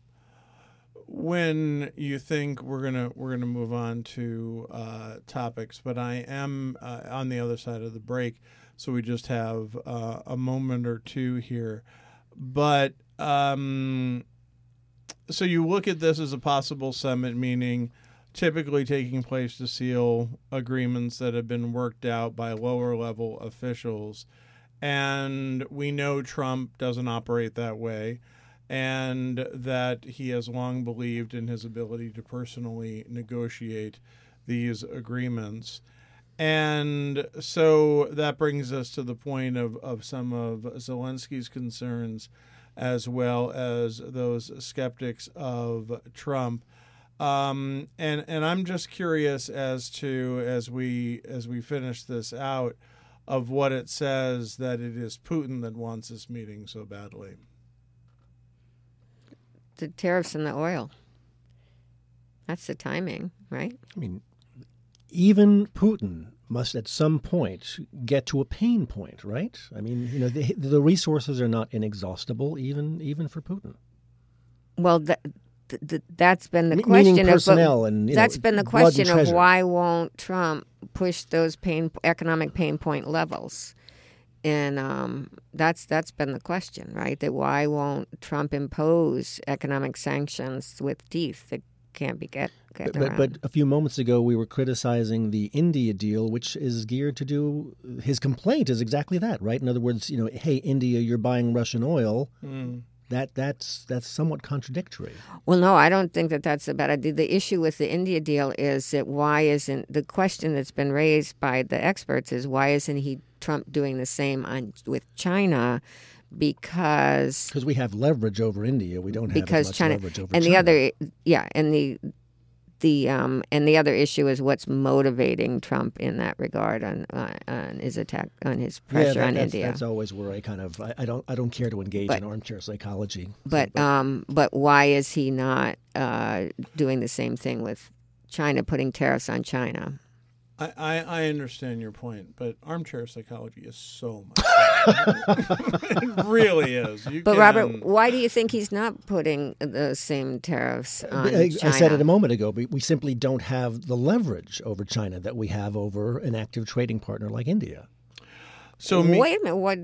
Speaker 1: When you think we're gonna we're gonna move on to uh, topics, but I am uh, on the other side of the break, so we just have uh, a moment or two here. But um, so you look at this as a possible summit, meaning typically taking place to seal agreements that have been worked out by lower level officials, and we know Trump doesn't operate that way. And that he has long believed in his ability to personally negotiate these agreements. And so that brings us to the point of, of some of Zelensky's concerns, as well as those skeptics of Trump. Um, and and I'm just curious as to, as we as we finish this out, of what it says that it is Putin that wants this meeting so badly.
Speaker 2: The tariffs and the oil. That's the timing, right?
Speaker 4: I mean, even Putin must at some point get to a pain point, right? I mean, you know, the, the resources are not inexhaustible, even even for Putin.
Speaker 2: Well, that, th- th- that's been the
Speaker 4: Me-
Speaker 2: question.
Speaker 4: meaning
Speaker 2: of,
Speaker 4: personnel and, you know,
Speaker 2: that's been the
Speaker 4: blood and
Speaker 2: question of
Speaker 4: treasure.
Speaker 2: why won't Trump push those pain economic pain point levels? And um, that's that's been the question, right? That why won't Trump impose economic sanctions with teeth that can't be get, get
Speaker 4: But,
Speaker 2: around?
Speaker 4: but, but a few moments ago, we were criticizing the India deal, which is geared to do. His complaint is exactly that, right? In other words, you know, hey, India, you're buying Russian oil.
Speaker 1: Mm.
Speaker 4: That that's that's somewhat contradictory.
Speaker 2: Well, no, I don't think that that's a bad idea. The issue with the India deal is that why isn't the question that's been raised by the experts is why isn't he Trump doing the same on with China? Because
Speaker 4: because we have leverage over India, we don't have
Speaker 2: because
Speaker 4: as much
Speaker 2: China
Speaker 4: leverage over
Speaker 2: and
Speaker 4: China.
Speaker 2: the other yeah and the the um and the other issue is what's motivating Trump in that regard on uh, on his attack on his pressure
Speaker 4: yeah, that,
Speaker 2: on
Speaker 4: that's,
Speaker 2: India.
Speaker 4: That's always where I kind of I, I don't I don't care to engage
Speaker 2: But-
Speaker 4: in armchair psychology.
Speaker 2: But
Speaker 4: So,
Speaker 2: um, but why is he not uh, doing the same thing with China, putting tariffs on China?
Speaker 1: I, I, I understand your point, but armchair psychology is so much. It really is. You
Speaker 2: But
Speaker 1: can,
Speaker 2: Robert, why do you think he's not putting the same tariffs on
Speaker 4: I,
Speaker 2: China?
Speaker 4: I said it a moment ago. We, we simply don't have the leverage over China that we have over an active trading partner like India.
Speaker 1: so me,
Speaker 2: Wait a minute, what?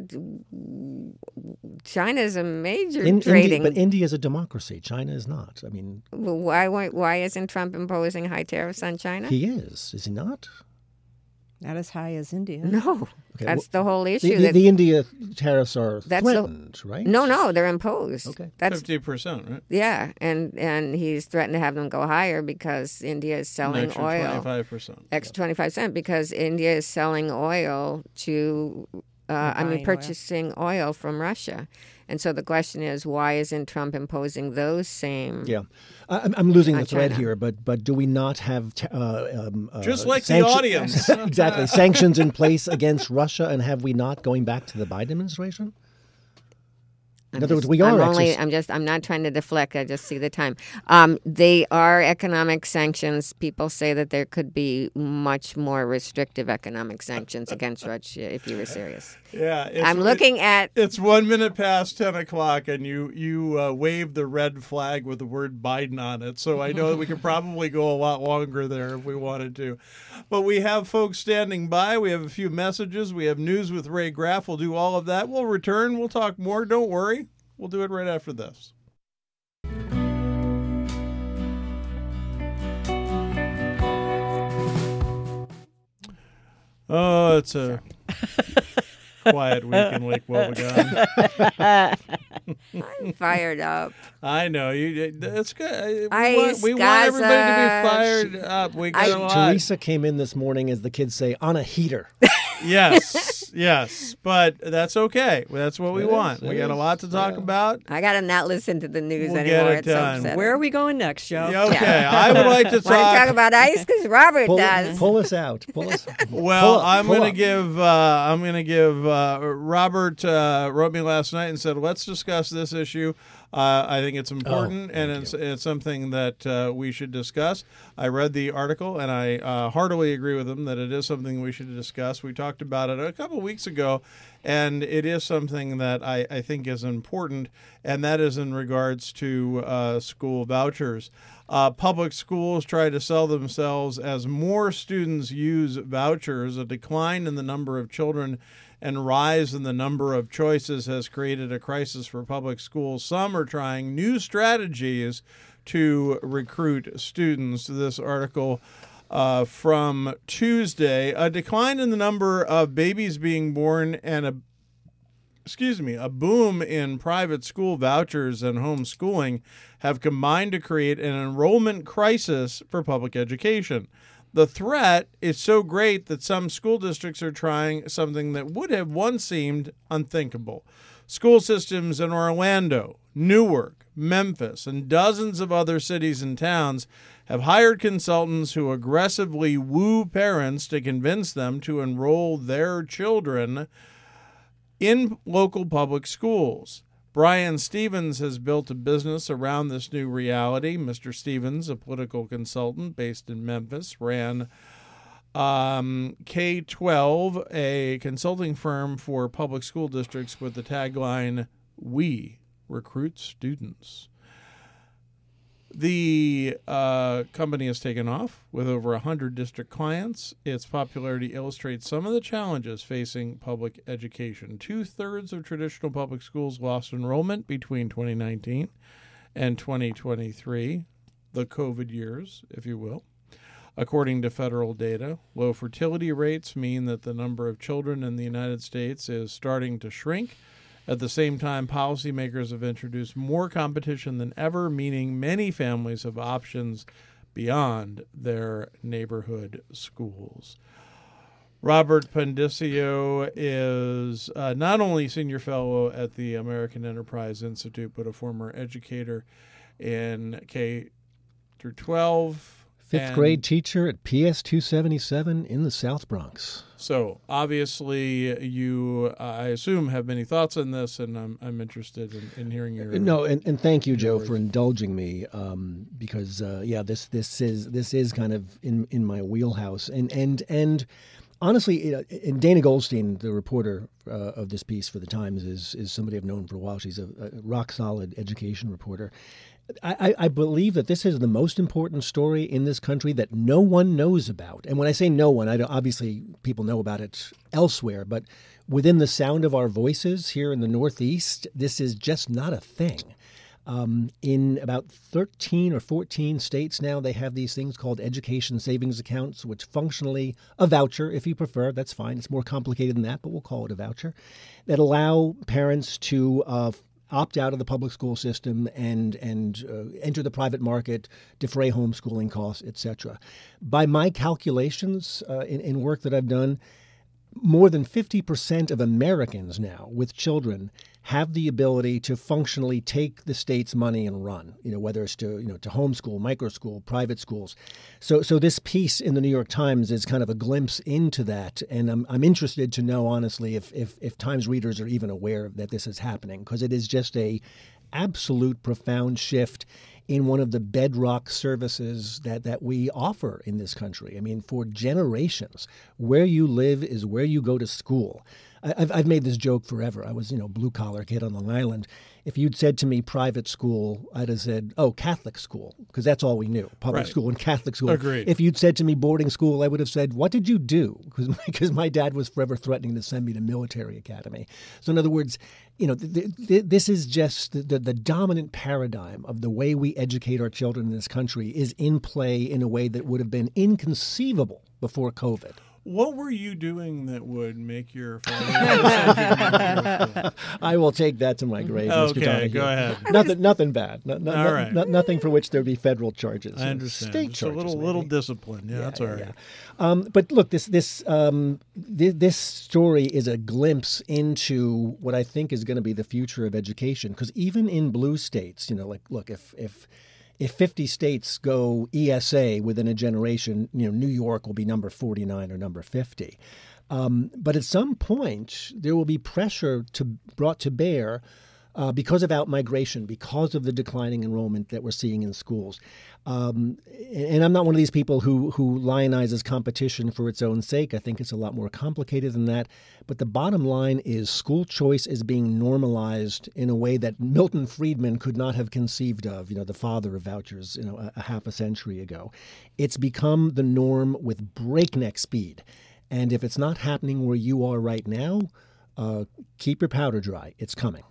Speaker 2: China's a major
Speaker 4: In,
Speaker 2: trading.
Speaker 4: India, but India is a democracy. China is not. I mean,
Speaker 2: why, why? Why isn't Trump imposing high tariffs on China?
Speaker 4: he is. Is he not?
Speaker 3: Not as high as India.
Speaker 2: no,
Speaker 4: Okay,
Speaker 2: that's
Speaker 4: well,
Speaker 2: the whole issue.
Speaker 4: The, the,
Speaker 2: that,
Speaker 4: the India tariffs are
Speaker 2: That's the-
Speaker 4: threatened, right?
Speaker 2: no, no, they're imposed.
Speaker 4: Okay.
Speaker 2: That's
Speaker 1: fifty percent, right?
Speaker 2: yeah, and and he's threatened to have them go higher because India is
Speaker 1: An
Speaker 2: selling
Speaker 1: extra
Speaker 2: oil.
Speaker 1: twenty-five percent.
Speaker 2: Extra twenty-five cent because India is selling oil to, uh, I mean,
Speaker 3: buying oil.
Speaker 2: purchasing oil. from Russia. And so the question is, why isn't Trump imposing those same?
Speaker 4: Yeah, I, I'm- I'm losing the
Speaker 2: On
Speaker 4: thread
Speaker 2: China.
Speaker 4: here, but but do we not have t- uh, um, uh,
Speaker 1: Just like the
Speaker 4: sanction-
Speaker 1: audience.
Speaker 4: exactly sanctions in place against Russia, and have we not going back to the Biden administration? In
Speaker 2: I'm
Speaker 4: other words,
Speaker 2: just-
Speaker 4: we are
Speaker 2: I'm only.
Speaker 4: exerc-
Speaker 2: I'm just. I'm not trying to deflect. I just see the time. Um, they are economic sanctions. People say that there could be much more restrictive economic sanctions against Russia if you were serious.
Speaker 1: Yeah, it's,
Speaker 2: I'm looking at.
Speaker 1: It's one minute past ten o'clock, and you you uh, waved the red flag with the word Biden on it. So I know that we could probably go a lot longer there if we wanted to. But we have folks standing by. We have a few messages. We have news with Ray Graff. We'll do all of that. We'll return. We'll talk more. Don't worry. We'll do it right after this. Oh, it's a quiet week in Lake Wobegon.
Speaker 2: I'm fired up.
Speaker 1: I know you. It's good. We,
Speaker 2: Ice,
Speaker 1: want, we want everybody to be
Speaker 2: Gaza.
Speaker 1: fired up. We got
Speaker 2: I-
Speaker 1: a lot.
Speaker 4: Teresa came in this morning, as the kids say, on a heater.
Speaker 1: Yes, yes, but that's okay. That's what we
Speaker 4: It
Speaker 1: want.
Speaker 4: is,
Speaker 1: we
Speaker 4: it
Speaker 1: got a
Speaker 4: is,
Speaker 1: lot to talk
Speaker 4: yeah.
Speaker 1: about.
Speaker 2: I gotta not listen to the news
Speaker 1: We'll get
Speaker 2: anymore.
Speaker 1: it
Speaker 2: It's so
Speaker 1: done.
Speaker 2: upsetting.
Speaker 3: Where are we going next, Joe?
Speaker 1: Yeah, okay, I would like to
Speaker 2: Want to talk
Speaker 1: talk.
Speaker 2: about ice? Because Robert
Speaker 4: Pull,
Speaker 2: does.
Speaker 4: pull us out. Pull us.
Speaker 1: Well,
Speaker 4: pull up,
Speaker 1: I'm
Speaker 4: pull
Speaker 1: going to
Speaker 4: up.
Speaker 1: give. Uh, I'm going to give. Uh, Robert uh, wrote me last night and said, "Let's discuss this issue." Uh, I think it's important,
Speaker 4: Oh,
Speaker 1: and
Speaker 4: thank
Speaker 1: it's, it's something that uh, we should discuss. I read the article, and I uh, heartily agree with him that it is something we should discuss. We talked about it a couple of weeks ago, and it is something that I, I think is important, and that is in regards to uh, school vouchers. Uh, public schools try to sell themselves as more students use vouchers. A decline in the number of children and rise in the number of choices has created a crisis for public schools. Some are trying new strategies to recruit students. This article uh, from Tuesday, a decline in the number of babies being born and a excuse me, a boom in private school vouchers and homeschooling have combined to create an enrollment crisis for public education. The threat is so great that some school districts are trying something that would have once seemed unthinkable. School systems in Orlando, Newark, Memphis, and dozens of other cities and towns have hired consultants who aggressively woo parents to convince them to enroll their children in local public schools. Brian Stevens has built a business around this new reality. Mister Stevens, a political consultant based in Memphis, ran um, K twelve, a consulting firm for public school districts with the tagline, "We recruit students." The uh, company has taken off with over one hundred district clients. Its popularity illustrates some of the challenges facing public education. Two-thirds of traditional public schools lost enrollment between twenty nineteen and twenty twenty-three, the COVID years, if you will. According to federal data, low fertility rates mean that the number of children in the United States is starting to shrink, At the same time, policymakers have introduced more competition than ever, meaning many families have options beyond their neighborhood schools. Robert Pendicio is uh, not only senior fellow at the American Enterprise Institute, but a former educator in K through twelve.
Speaker 4: Fifth
Speaker 1: and
Speaker 4: grade teacher at P S two seventy-seven in the South Bronx.
Speaker 1: So obviously, you, uh, I assume, have many thoughts on this, and I'm I'm interested in, in hearing your.
Speaker 4: No, and, and thank you, Joe,
Speaker 1: words.
Speaker 4: for indulging me, um, because uh, yeah, this this is this is kind of in, in my wheelhouse, and and and honestly, and Dana Goldstein, the reporter uh, of this piece for the Times, is is somebody I've known for a while. She's a, a rock solid education reporter. I, I believe that this is the most important story in this country that no one knows about. And when I say no one, I don't, obviously people know about it elsewhere, but within the sound of our voices here in the Northeast, this is just not a thing. Um, in about thirteen or fourteen states now, they have these things called education savings accounts, which functionally, a voucher, if you prefer, that's fine. It's more complicated than that, but we'll call it a voucher, that allow parents to uh, opt out of the public school system and and uh, enter the private market, defray homeschooling costs, et cetera. By my calculations uh, in, in work that I've done, more than fifty percent of Americans now with children have the ability to functionally take the state's money and run, you know, whether it's to, you know, to homeschool, microschool, private schools. So so this piece in the New York Times is kind of a glimpse into that. And I'm I'm interested to know, honestly, if if, if Times readers are even aware that this is happening, because it is just a absolute profound shift in one of the bedrock services that, that we offer in this country. I mean, for generations, where you live is where you go to school. I've, I've made this joke forever. I was, you know, blue-collar kid on Long Island. If you'd said to me private school, I'd have said, oh, Catholic school, because that's all we knew, public
Speaker 1: Right.
Speaker 4: school and Catholic school.
Speaker 1: Agreed.
Speaker 4: If you'd said to me boarding school, I would have said, what did you do? Because my dad was forever threatening to send me to military academy. So in other words, you know, th- th- this is just the, the, the dominant paradigm of the way we educate our children in this country is in play in a way that would have been inconceivable before COVID.
Speaker 1: What were you doing that would make your father?
Speaker 4: I will take that to my grave, Mister
Speaker 1: Okay,
Speaker 4: Donahue.
Speaker 1: go ahead.
Speaker 4: Nothing, nothing bad. No, no,
Speaker 1: All
Speaker 4: no-
Speaker 1: right.
Speaker 4: no- nothing for which there'd be federal charges.
Speaker 1: I understand.
Speaker 4: State
Speaker 1: Just
Speaker 4: charges,
Speaker 1: a little
Speaker 4: maybe.
Speaker 1: little discipline. Yeah, that's all right.
Speaker 4: yeah. Um, but look, this this um, th- this story is a glimpse into what I think is going to be the future of education. Because even in blue states, you know, like look, if if if fifty states go E S A within a generation, you know, New York will be number forty-nine or number fifty. Um, but at some point, there will be pressure to brought to bear uh, because of outmigration, because of the declining enrollment that we're seeing in schools. Um, and I'm not one of these people who who lionizes competition for its own sake. I think it's a lot more complicated than that. But the bottom line is school choice is being normalized in a way that Milton Friedman could not have conceived of, you know, the father of vouchers, you know, a, a half a century ago. It's become the norm with breakneck speed. And if it's not happening where you are right now, uh, keep your powder dry. It's coming.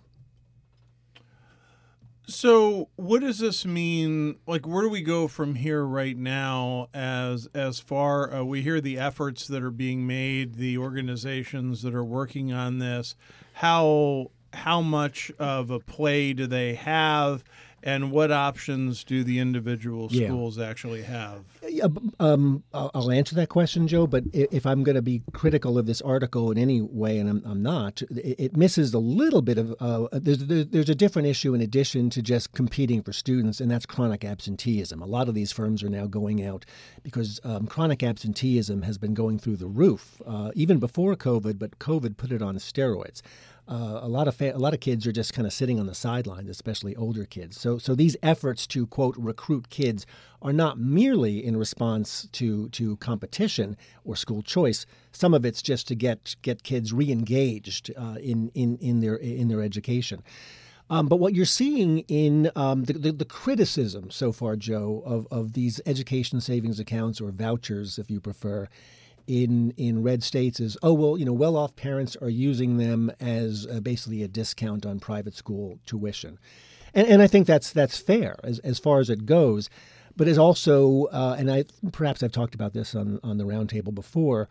Speaker 1: So, what does this mean? Like, where do we go from here right now? As as far uh, we hear the efforts that are being made, the organizations that are working on this. How how much of a play do they have, and what options do the individual
Speaker 4: Yeah.
Speaker 1: schools actually have?
Speaker 4: Yeah, um, I'll I'll answer that question, Joe. But i- if I'm going to be critical of this article in any way, and I'm, I'm not, it, it misses a little bit of. Uh, there's there's there's a different issue in addition to just competing for students, and that's chronic absenteeism. A lot of these firms are now going out because um, chronic absenteeism has been going through the roof, uh, even before COVID. But COVID put it on steroids. Uh, a lot of fa- a lot of kids are just kind of sitting on the sidelines, especially older kids. So so these efforts to quote recruit kids are not merely in response to to competition or school choice. Some of it's just to get get kids re-engaged uh, in in in their in their education. Um, but what you're seeing in um, the, the, the criticism so far, Joe, of, of these education savings accounts or vouchers, if you prefer, in in red states is, oh, well, you know, well-off parents are using them as uh, basically a discount on private school tuition. And, and I think that's that's fair as, as far as it goes. But it's also, uh, and I perhaps I've talked about this on, on the roundtable before,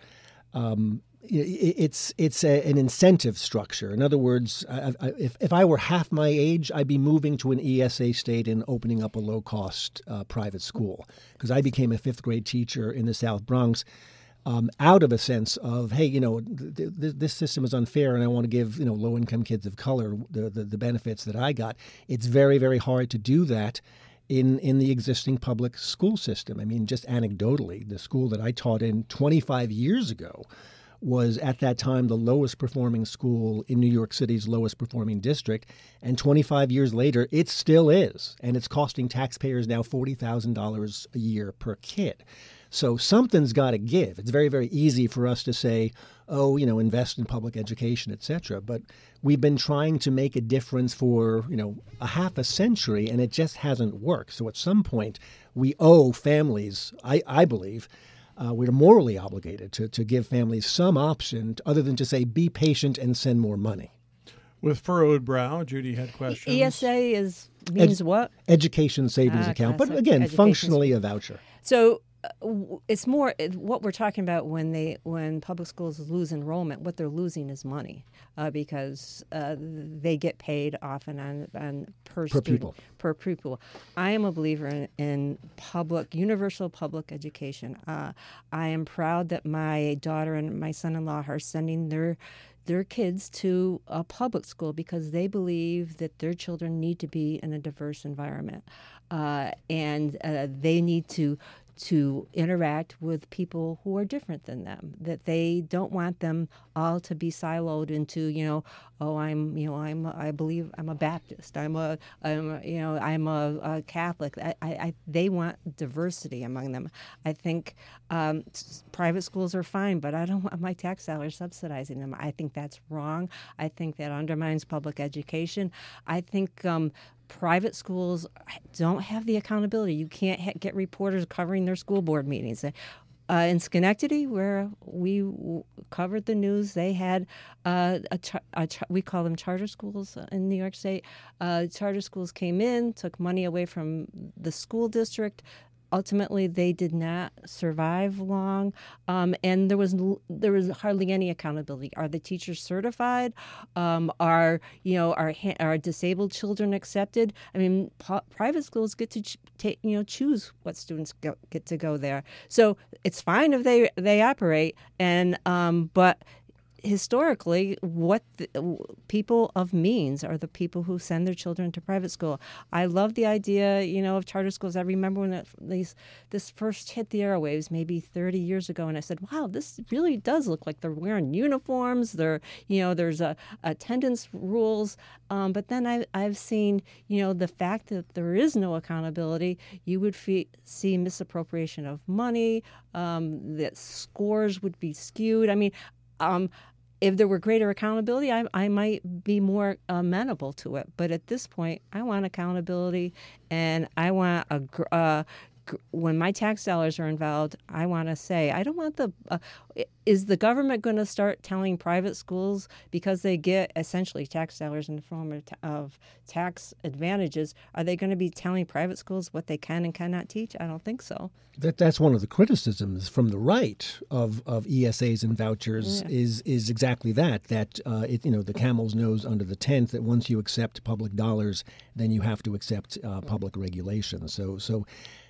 Speaker 4: um, it's it's a, an incentive structure. In other words, I, I, if if I were half my age, I'd be moving to an E S A state and opening up a low cost uh, private school, because I became a fifth grade teacher in the South Bronx. Um, out of a sense of, hey, you know, th- th- this system is unfair, and I want to give, you know, low-income kids of color the, the the benefits that I got. It's very, very hard to do that in in the existing public school system. I mean, just anecdotally, the school that I taught in twenty-five years ago was at that time the lowest performing school in New York City's lowest performing district, and twenty-five years later, it still is, and it's costing taxpayers now forty thousand dollars a year per kid. So something's got to give. It's very, very easy for us to say, oh, you know, invest in public education, et cetera. But we've been trying to make a difference for, you know, a half a century, and it just hasn't worked. So at some point, we owe families, I, I believe, uh, we're morally obligated to, to give families some option other than to say, be patient and send more money.
Speaker 1: With furrowed brow, Judy had questions.
Speaker 3: E S A is means
Speaker 4: Ed-
Speaker 3: what?
Speaker 4: Education savings
Speaker 3: Ah,
Speaker 4: account, but
Speaker 3: classic.
Speaker 4: again,
Speaker 3: Education
Speaker 4: functionally a voucher.
Speaker 3: So uh, w- it's more it- what we're talking about when they when public schools lose enrollment. What they're losing is money uh, because uh, they get paid often on, on per,
Speaker 4: Per
Speaker 3: student,
Speaker 4: pupil.
Speaker 3: per pupil. I am a believer in, in public, universal public education. Uh, I am proud that my daughter and my son-in-law are sending their their kids to a public school because they believe that their children need to be in a diverse environment, uh, and uh, they need to to interact with people who are different than them. That they don't want them all to be siloed into, you know, oh, I'm, you know, I'm, I believe I'm a Baptist. I'm a, I'm, a, you know, I'm a, a Catholic. I, I, they want diversity among them. I think um, s- private schools are fine, but I don't want my tax dollars subsidizing them. I think that's wrong. I think that undermines public education. I think. Um, Private schools don't have the accountability. You can't ha- get reporters covering their school board meetings. Uh, in Schenectady, where we w- covered the news, they had uh, a, char- a char- we call them charter schools in New York State. Uh, charter schools came in, took money away from the school district. Ultimately, they did not survive long, um, and there was there was hardly any accountability. Are the teachers certified? Um, are you know are are disabled children accepted? I mean, p- private schools get to ch- take you know choose what students go, get to go there. So it's fine if they they operate, and um, but. Historically, what the, people of means are the people who send their children to private school. I love the idea, you know, of charter schools. I remember when it, these this first hit the airwaves, maybe thirty years ago, and I said, "Wow, this really does look like they're wearing uniforms. They're, you know, there's a attendance rules." Um, but then I, I've seen, you know, the fact that there is no accountability. You would fe- see misappropriation of money. Um, that scores would be skewed. I mean. Um, if there were greater accountability, I, I might be more amenable to it. But at this point, I want accountability, and I want a. gr- Uh, gr- when my tax dollars are involved, I want to say I don't want the. Uh, is the government going to start telling private schools, because they get essentially tax dollars in the form of, ta- of tax advantages? Are they going to be telling private schools what they can and cannot teach? I don't think so.
Speaker 4: That that's one of the criticisms from the right of, of E S As and vouchers
Speaker 3: Yeah.
Speaker 4: is is exactly that. That uh, it, you know the camel's nose under the tent. That once you accept public dollars, then you have to accept uh, public regulation. So so.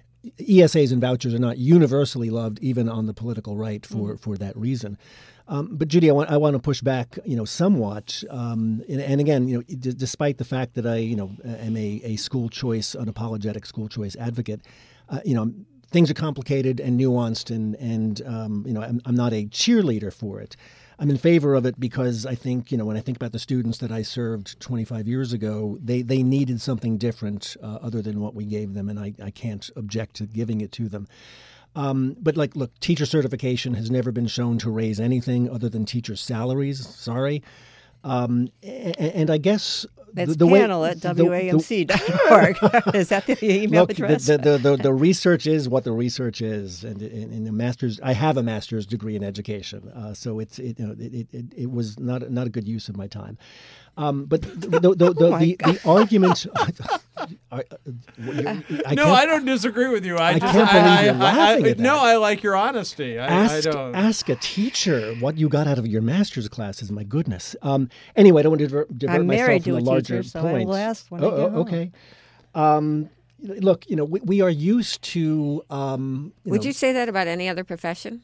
Speaker 4: E S As and vouchers are not universally loved, even on the political right, for, for that reason. Um, but Judy, I want I want to push back, you know, somewhat. Um, and, and again, you know, d- despite the fact that I, you know, am a, a school choice, unapologetic school choice advocate, uh, you know, things are complicated and nuanced, and and um, you know, I'm, I'm not a cheerleader for it. I'm in favor of it because I think, you know, when I think about the students that I served twenty-five years ago, they, they needed something different uh, other than what we gave them, and I, I can't object to giving it to them. Um, but, like, look, teacher certification has never been shown to raise anything other than teacher salaries. Sorry. Um, and, and I guess
Speaker 3: That's
Speaker 4: the, the
Speaker 3: panel
Speaker 4: way,
Speaker 3: at
Speaker 4: the-
Speaker 3: W A M C dot org. Is that the email
Speaker 4: Look,
Speaker 3: address?
Speaker 4: The, the, the, the research is what the research is, and in, in the master's, I have a master's degree in education, uh, so it's it, you know, it, it it was not not a good use of my time. Um, but the the the,
Speaker 3: Oh
Speaker 4: the,
Speaker 3: my
Speaker 4: the, the argument, I, uh, what you- I
Speaker 1: no,
Speaker 4: can't-
Speaker 1: I don't disagree with you. I,
Speaker 4: I
Speaker 1: just,
Speaker 4: can't believe
Speaker 1: I,
Speaker 4: you're
Speaker 1: I,
Speaker 4: laughing
Speaker 1: I,
Speaker 4: at that.
Speaker 1: No, I like your honesty. I,
Speaker 4: Ask,
Speaker 1: I don't.
Speaker 4: ask a teacher what you got out of your master's classes. My goodness. Um, anyway, I don't want to divert, divert
Speaker 3: I'm
Speaker 4: myself
Speaker 3: married
Speaker 4: from
Speaker 3: to
Speaker 4: the
Speaker 3: a
Speaker 4: larger
Speaker 3: teacher, so I
Speaker 4: point.
Speaker 3: will ask when
Speaker 4: oh,
Speaker 3: I get
Speaker 4: oh,
Speaker 3: home.
Speaker 4: okay. Um, look, you know, we, we are used to. Um, you
Speaker 2: Would
Speaker 4: know,
Speaker 2: you say that about any other profession?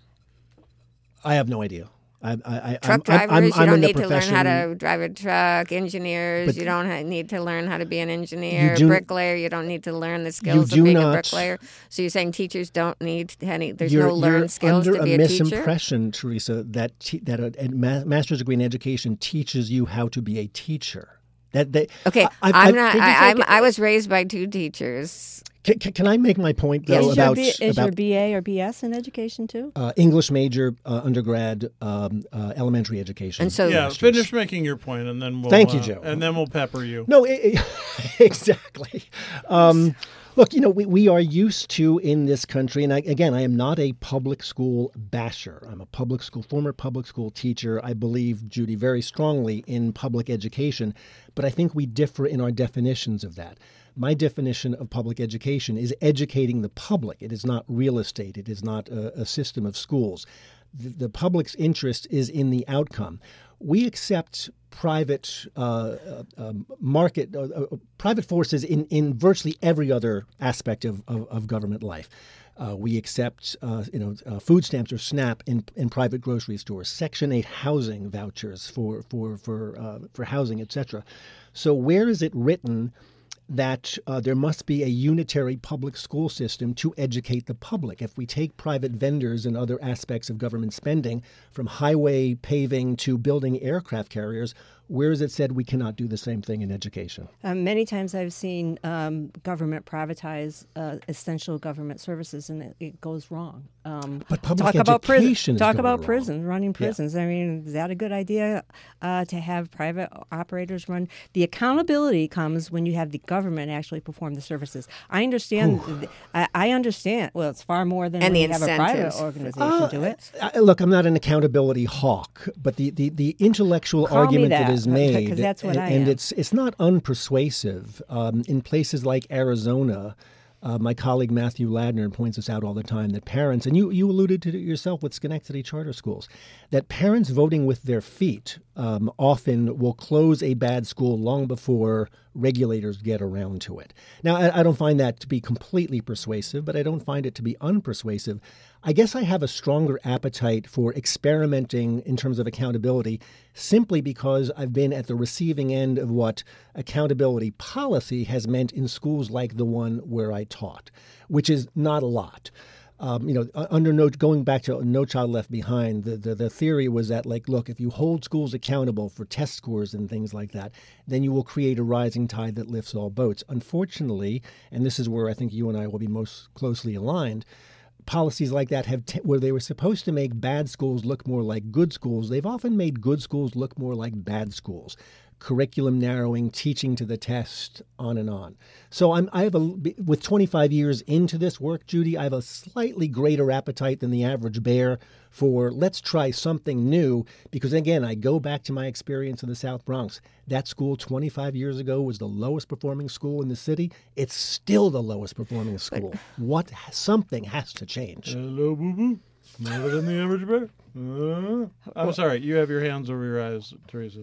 Speaker 4: I have no idea. I, I, I,
Speaker 2: Truck
Speaker 4: I'm,
Speaker 2: drivers,
Speaker 4: I'm,
Speaker 2: you
Speaker 4: I'm
Speaker 2: don't
Speaker 4: in the
Speaker 2: need to learn how
Speaker 4: profession-
Speaker 2: to drive a truck. Engineers,
Speaker 4: But
Speaker 2: you don't ha- need to learn how to be an engineer.
Speaker 4: do-
Speaker 2: Bricklayer, you don't need to learn the skills
Speaker 4: do
Speaker 2: of being
Speaker 4: not-
Speaker 2: a bricklayer. So you're saying teachers don't need any? There's
Speaker 4: you're,
Speaker 2: no learned
Speaker 4: you're
Speaker 2: skills
Speaker 4: under
Speaker 2: to be
Speaker 4: a
Speaker 2: a teacher.
Speaker 4: misimpression, Teresa, that te- that a, a ma- master's degree in education teaches you how to be a teacher. That they
Speaker 2: Okay,
Speaker 4: I, I,
Speaker 2: I'm
Speaker 4: I
Speaker 2: not.
Speaker 4: figured
Speaker 2: I, I'm,
Speaker 4: like-
Speaker 2: I was raised by two teachers.
Speaker 4: Can, can, can I make my point though
Speaker 2: Yes,
Speaker 3: Is, your,
Speaker 4: about
Speaker 3: B, is your
Speaker 4: about
Speaker 3: B A or B S in education too?
Speaker 4: uh, English major, uh, undergrad, um, uh, elementary education?
Speaker 2: And so-
Speaker 1: yeah,
Speaker 4: masters.
Speaker 1: finish making your point, and then we'll.
Speaker 4: Thank you,
Speaker 1: uh,
Speaker 4: Joe.
Speaker 1: And then we'll pepper you.
Speaker 4: No, it, it- exactly. Um, look, you know, we, we are used to in this country, and I, again, I am not a public school basher. I'm a public school, former public school teacher. I believe, Judy, very strongly in public education, but I think we differ in our definitions of that. My definition of public education is educating the public. It is not real estate. It is not a, a system of schools. The, the public's interest is in the outcome. We accept private uh, uh, um, market, uh, uh, private forces in, in virtually every other aspect of, of, of government life. Uh, we accept, uh, you know, uh, food stamps or SNAP in, in private grocery stores, Section eight housing vouchers for for for uh, for housing, et cetera. So where is it written that uh, there must be a unitary public school system to educate the public? If we take private vendors and other aspects of government spending, from highway paving to building aircraft carriers, where is it said we cannot do the same thing in education?
Speaker 3: Um, many times I've seen um, government privatize uh, essential government services, and it, it goes wrong. Um,
Speaker 4: But public
Speaker 3: talk about prison.
Speaker 4: education is
Speaker 3: Talk
Speaker 4: going
Speaker 3: about
Speaker 4: wrong.
Speaker 3: prisons, running prisons. I mean, is that a good idea uh, to have private operators run? The accountability comes when you have the government actually perform the services. I understand. th- I, I understand. Well, it's far more than
Speaker 2: And
Speaker 3: when
Speaker 2: the
Speaker 3: you have a private
Speaker 2: incentives.
Speaker 3: organization
Speaker 4: Uh,
Speaker 3: do it.
Speaker 4: I- look, I'm not an accountability hawk, but the, the, the intellectual
Speaker 3: Call me
Speaker 4: argument
Speaker 3: that,
Speaker 4: that is
Speaker 3: 'cause
Speaker 4: made,
Speaker 3: that's what
Speaker 4: and,
Speaker 3: I
Speaker 4: and
Speaker 3: am.
Speaker 4: it's it's not unpersuasive. Um, in places like Arizona, uh, my colleague Matthew Ladner points this out all the time, that parents, and you, you alluded to it yourself with Schenectady charter schools, that parents voting with their feet um, often will close a bad school long before regulators get around to it. Now, I, I don't find that to be completely persuasive, but I don't find it to be unpersuasive. I guess I have a stronger appetite for experimenting in terms of accountability simply because I've been at the receiving end of what accountability policy has meant in schools like the one where I taught, which is not a lot. Um, you know, under no, going back to No Child Left Behind, the, the, the theory was that, like, look, if you hold schools accountable for test scores and things like that, then you will create a rising tide that lifts all boats. Unfortunately, and this is where I think you and I will be most closely aligned, policies like that have, t- where they were supposed to make bad schools look more like good schools, they've often made good schools look more like bad schools. Curriculum narrowing, teaching to the test, on and on. So I'm, I have a, with twenty-five years into this work, Judy, I have a slightly greater appetite than the average bear for let's try something new. Because again, I go back to my experience in the South Bronx. That school twenty-five years ago was the lowest performing school in the city. It's still the lowest performing school. What something has to change.
Speaker 1: Hello, boo boo. Smarter than the average bear. Uh, I'm sorry. You have your hands over your eyes, Teresa.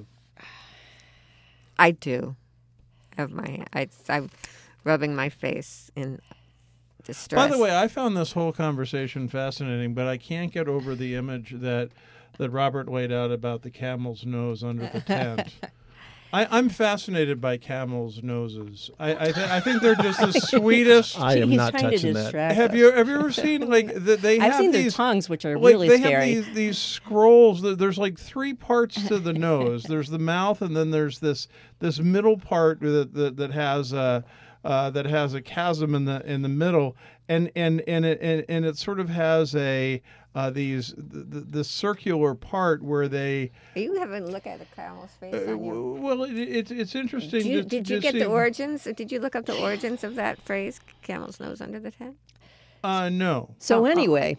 Speaker 2: I do have my. I, I'm rubbing my face in distress.
Speaker 1: By the way, I found this whole conversation fascinating, but I can't get over the image that that Robert laid out about the camel's nose under the tent. I, I'm fascinated by camels' noses. I I, th- I think they're just the sweetest.
Speaker 4: I am
Speaker 3: He's
Speaker 4: not
Speaker 3: trying to
Speaker 4: touching that.
Speaker 3: distract
Speaker 1: Have
Speaker 3: us.
Speaker 1: you have you ever seen like the, they
Speaker 3: I've
Speaker 1: have
Speaker 3: seen their
Speaker 1: these
Speaker 3: tongues, which are
Speaker 1: like
Speaker 3: really
Speaker 1: they
Speaker 3: scary.
Speaker 1: have these these scrolls. that- There's like three parts to the nose. There's the mouth, and then there's this this middle part that that, that has a uh, that has a chasm in the in the middle, and and and it and, and it sort of has a uh, these the, the circular part where they
Speaker 2: Are you having a look at a camel's face
Speaker 1: uh,
Speaker 2: on you?
Speaker 1: well it, it's it's interesting.
Speaker 2: Did you,
Speaker 1: to,
Speaker 2: did
Speaker 1: to
Speaker 2: you get
Speaker 1: see.
Speaker 2: the origins? Did you look up the origins of that phrase, "camel's nose under the tent"?
Speaker 1: Uh, no.
Speaker 3: So
Speaker 2: Oh, oh.
Speaker 3: anyway,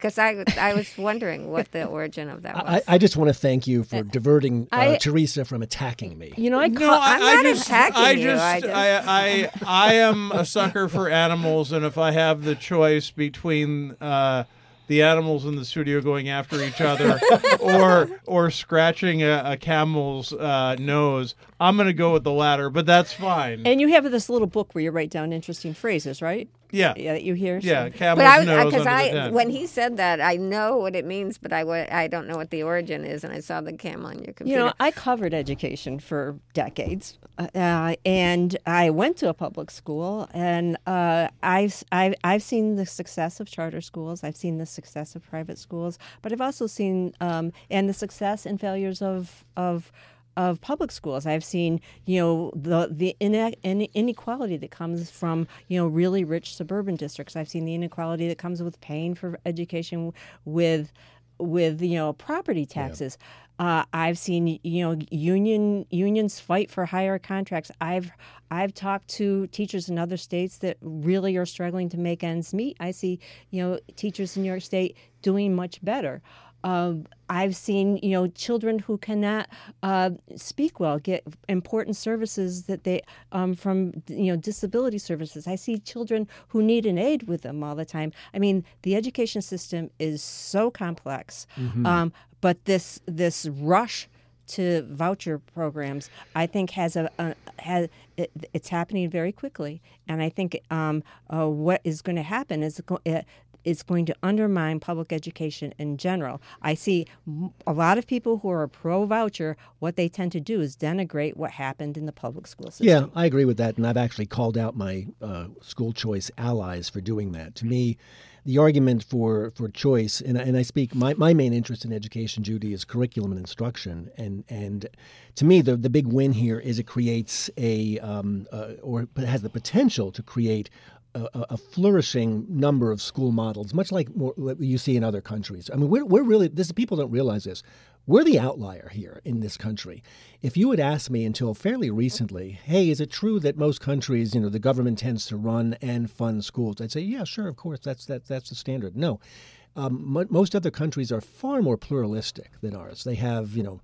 Speaker 2: because I, I was wondering what the origin of that was.
Speaker 4: I, I just want to thank you for diverting uh,
Speaker 3: I-
Speaker 4: Teresa from attacking me.
Speaker 3: You know, I
Speaker 1: No,
Speaker 3: ca-
Speaker 1: I,
Speaker 2: I'm
Speaker 1: I
Speaker 2: not
Speaker 1: just,
Speaker 2: attacking
Speaker 1: I
Speaker 2: you,
Speaker 1: just,
Speaker 2: I just-
Speaker 1: I, I, I am a sucker for animals, and if I have the choice between uh, the animals in the studio going after each other or or scratching a, a camel's uh, nose, I'm going to go with the latter. But that's fine.
Speaker 3: and you have this little book where you write down interesting phrases, right?
Speaker 1: yeah,
Speaker 3: Yeah, that you hear. so-
Speaker 1: yeah, camel's
Speaker 2: But I,
Speaker 1: nose
Speaker 2: because
Speaker 1: under
Speaker 2: I,
Speaker 1: the tent.
Speaker 2: when he said that, I know what it means, but I, wa- I don't know what the origin is, and I saw the camel on your computer.
Speaker 3: You know, I covered education for decades, uh, and I went to a public school, and uh, I've, I've I've seen the success of charter schools. I've seen the success of private schools, but I've also seen um, and the success and failures of of. of public schools. I've seen, you know, the the ine- ine- inequality that comes from, you know, really rich suburban districts. I've seen the inequality that comes with paying for education with with you know property taxes. Uh, I've seen you know union unions fight for higher contracts. I've I've talked to teachers in other states that really are struggling to make ends meet. I see you know teachers in New York State doing much better. Um, I've seen, you know, children who cannot uh, speak well get important services that they um, from, you know, disability services. I see children who need an aid with them all the time. I mean, the education system is so complex, um, but this this rush to voucher programs, I think, has a, a has it, it's happening very quickly, and I think um, uh, what is going to happen is. Go, uh, is going to undermine public education in general. I see m- a lot of people who are pro-voucher, what they tend to do is denigrate what happened in the public school system.
Speaker 4: Yeah, I agree with that, and I've actually called out my uh, school choice allies for doing that. To me, the argument for, for choice, and, and I speak, my, my main interest in education, Judy, is curriculum and instruction. And and to me, the, the big win here is it creates a, um, uh, or has the potential to create A, a flourishing number of school models, much like more, what you see in other countries. I mean, we're, we're really, this people don't realize this. We're the outlier here in this country. If you had asked me until fairly recently, hey, is it true that most countries, you know, the government tends to run and fund schools? I'd say, yeah, sure, of course, that's that, that's the standard. No, um, m- most other countries are far more pluralistic than ours. They have, you know,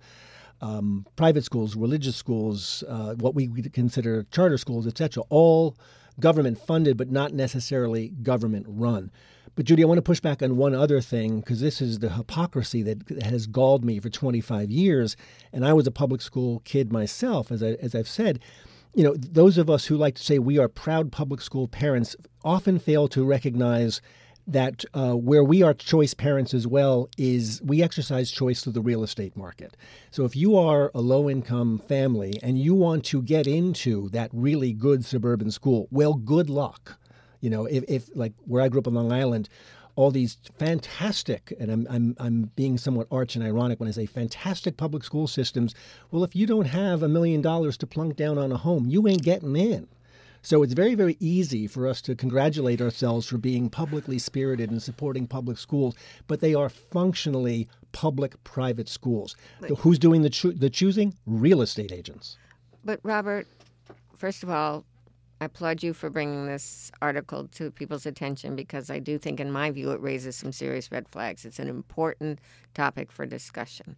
Speaker 4: um, private schools, religious schools, uh, what we would consider charter schools, et cetera, all government funded, but not necessarily government run. But Judy, I want to push back on one other thing, because this is the hypocrisy that has galled me for twenty-five years. And I was a public school kid myself, as, I, as I've said. You know, those of us who like to say we are proud public school parents often fail to recognize that uh, where we are choice parents as well is we exercise choice through the real estate market. So if you are a low-income family and you want to get into that really good suburban school, well, good luck. You know, if, if like where I grew up on Long Island, all these fantastic, and I'm, I'm, I'm being somewhat arch and ironic when I say fantastic public school systems, well, if you don't have a million dollars to plunk down on a home, you ain't getting in. So it's very, very easy for us to congratulate ourselves for being publicly spirited and supporting public schools, but they are functionally public-private schools.
Speaker 2: But,
Speaker 4: Who's doing the cho- the choosing? Real estate agents.
Speaker 2: But Robert, first of all, I applaud you for bringing this article to people's attention, because I do think, in my view, it raises some serious red flags. It's an important topic for discussion,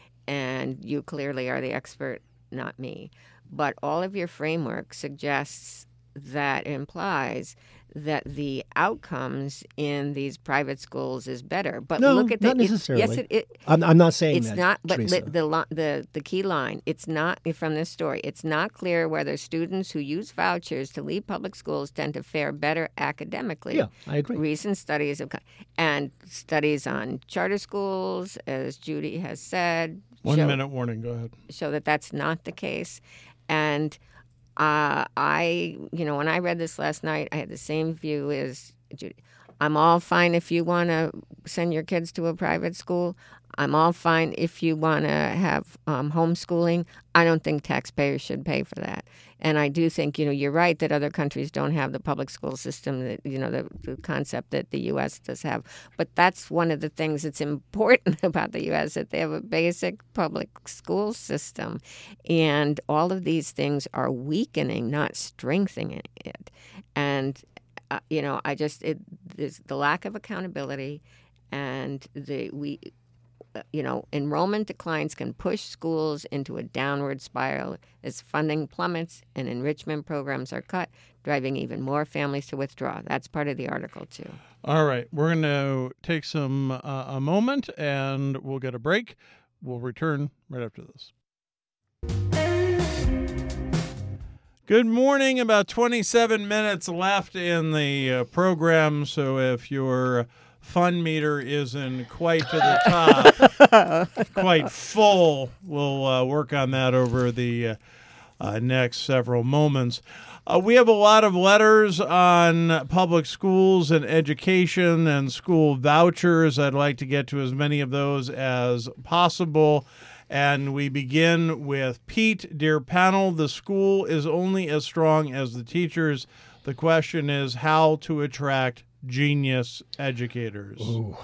Speaker 2: and you clearly are the expert, not me. But all of your framework suggests that implies that the outcomes in these private schools is better. But
Speaker 4: No,
Speaker 2: look at the
Speaker 4: not necessarily.
Speaker 2: It, yes, it, it
Speaker 4: I'm, I'm not saying
Speaker 2: it's
Speaker 4: that,
Speaker 2: not. But
Speaker 4: Teresa.
Speaker 2: li- the li- the the key line. It's not from this story. It's not clear whether students who use vouchers to leave public schools tend to fare better academically.
Speaker 4: Yeah, I agree.
Speaker 2: Recent studies have, and studies on charter schools, as Judy has said,
Speaker 1: One
Speaker 2: show,
Speaker 1: minute warning. Go ahead.
Speaker 2: show that that's not the case. And uh, I, you know, when I read this last night, I had the same view as Judy. I'm all fine if you want to send your kids to a private school. I'm all fine if you want to have um, homeschooling. I don't think taxpayers should pay for that. And I do think, you know, you're right that other countries don't have the public school system, that, you know, the, the concept that the U S does have. But that's one of the things that's important about the U S, that they have a basic public school system. And all of these things are weakening, not strengthening it. And, uh, you know, I just, it, there's the lack of accountability. and the we, uh, you know, enrollment declines can push schools into a downward spiral as funding plummets and enrichment programs are cut, driving even more families to withdraw. That's part of the article too.
Speaker 1: All right, we're going to take some uh, a moment, and we'll get a break. We'll return right after this. Good morning. About twenty-seven minutes left in the uh, program, so if your fun meter isn't quite to the top, quite full, we'll uh, work on that over the uh, uh, next several moments. Uh, we have a lot of letters on public schools and education and school vouchers. I'd like to get to as many of those as possible. And we begin with Pete. Dear panel, the school is only as strong as the teachers. The question is how to attract genius educators.
Speaker 4: Ooh.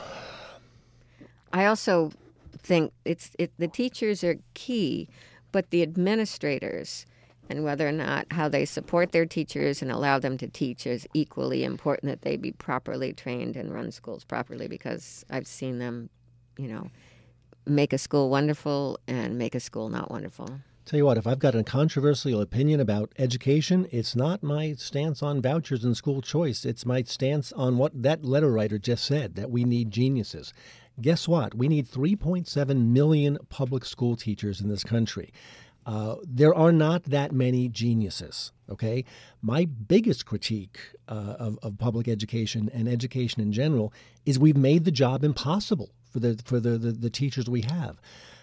Speaker 2: I also think it's it, the teachers are key, but the administrators and whether or not how they support their teachers and allow them to teach is equally important, that they be properly trained and run schools properly, because I've seen them, you know, make a school wonderful and make a school not wonderful.
Speaker 4: Tell you what, if I've got a controversial opinion about education, it's not my stance on vouchers and school choice. It's my stance on what that letter writer just said, that we need geniuses. Guess what? We need three point seven million public school teachers in this country. Uh, there are not that many geniuses, okay? My biggest critique uh, of, of public education and education in general is we've made the job impossible for the for the, the, the teachers we have.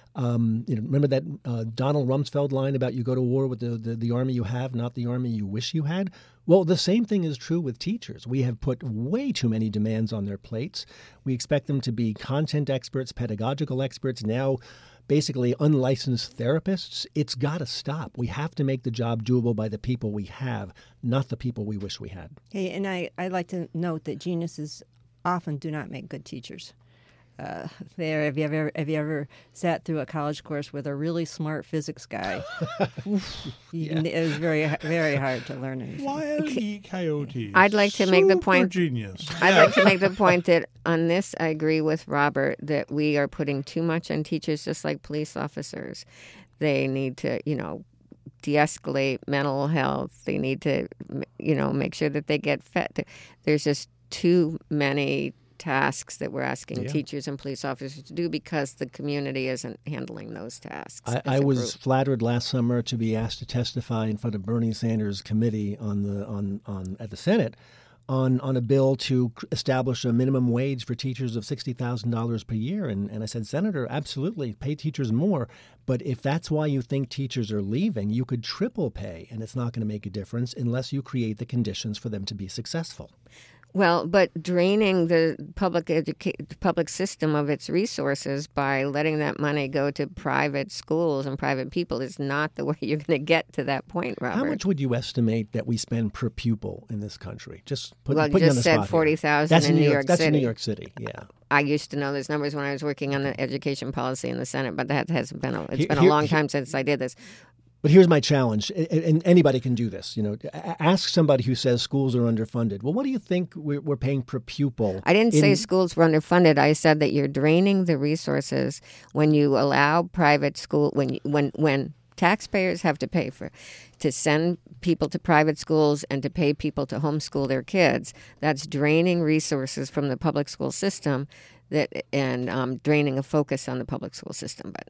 Speaker 4: Um, you know, remember that uh, Donald Rumsfeld line about you go to war with the, the, the army you have, not the army you wish you had? Well, the same thing is true with teachers. We have put way too many demands on their plates. We expect them to be content experts, pedagogical experts, now basically unlicensed therapists. It's got to stop. We have to make the job doable by the people we have, not the people we wish we had.
Speaker 3: Hey, and I, I'd like to note that geniuses often do not make good teachers. Uh, there, have you ever have you ever sat through a college course with a really smart physics guy? Oof, you, yeah. It was very very hard to learn anything.
Speaker 1: Wile E. Coyote.
Speaker 2: I'd like to
Speaker 1: Super
Speaker 2: make the point.
Speaker 1: Genius.
Speaker 2: I'd like to make the point that on this, I agree with Robert that we are putting too much on teachers, just like police officers. They need to, you know, de-escalate mental health. They need to, you know, make sure that they get fed. There's just too many tasks that we're asking yeah. teachers and police officers to do because the community isn't handling those tasks.
Speaker 4: I, I was flattered last summer to be asked to testify in front of Bernie Sanders' committee on the on, on at the Senate on on a bill to establish a minimum wage for teachers of sixty thousand dollars per year. And, and I said, Senator, absolutely, pay teachers more. But if that's why you think teachers are leaving, you could triple pay, and it's not going to make a difference unless you create the conditions for them to be successful.
Speaker 2: Well, but draining the public educa- public system of its resources by letting that money go to private schools and private people is not the way you're going to get to that point, Robert.
Speaker 4: How much would you estimate that we spend per pupil in this country? Just put,
Speaker 2: well,
Speaker 4: put
Speaker 2: you
Speaker 4: you on
Speaker 2: just
Speaker 4: the
Speaker 2: said
Speaker 4: spot
Speaker 2: forty thousand in
Speaker 4: New
Speaker 2: New
Speaker 4: York,
Speaker 2: York
Speaker 4: that's
Speaker 2: City.
Speaker 4: That's in New York City, yeah.
Speaker 2: I used to know those numbers when I was working on the education policy in the Senate, but that hasn't been. A, it's
Speaker 4: Here,
Speaker 2: been a
Speaker 4: here,
Speaker 2: long time since I did this.
Speaker 4: But here's my challenge, and anybody can do this. You know, ask somebody who says schools are underfunded. Well, what do you think we're, we're paying per pupil?
Speaker 2: I didn't
Speaker 4: in...
Speaker 2: say schools were underfunded. I said that you're draining the resources when you allow private school when when when taxpayers have to pay for to send people to private schools and to pay people to homeschool their kids. That's draining resources from the public school system, that and um, draining a focus on the public school system. But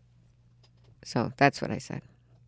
Speaker 2: so that's what I said.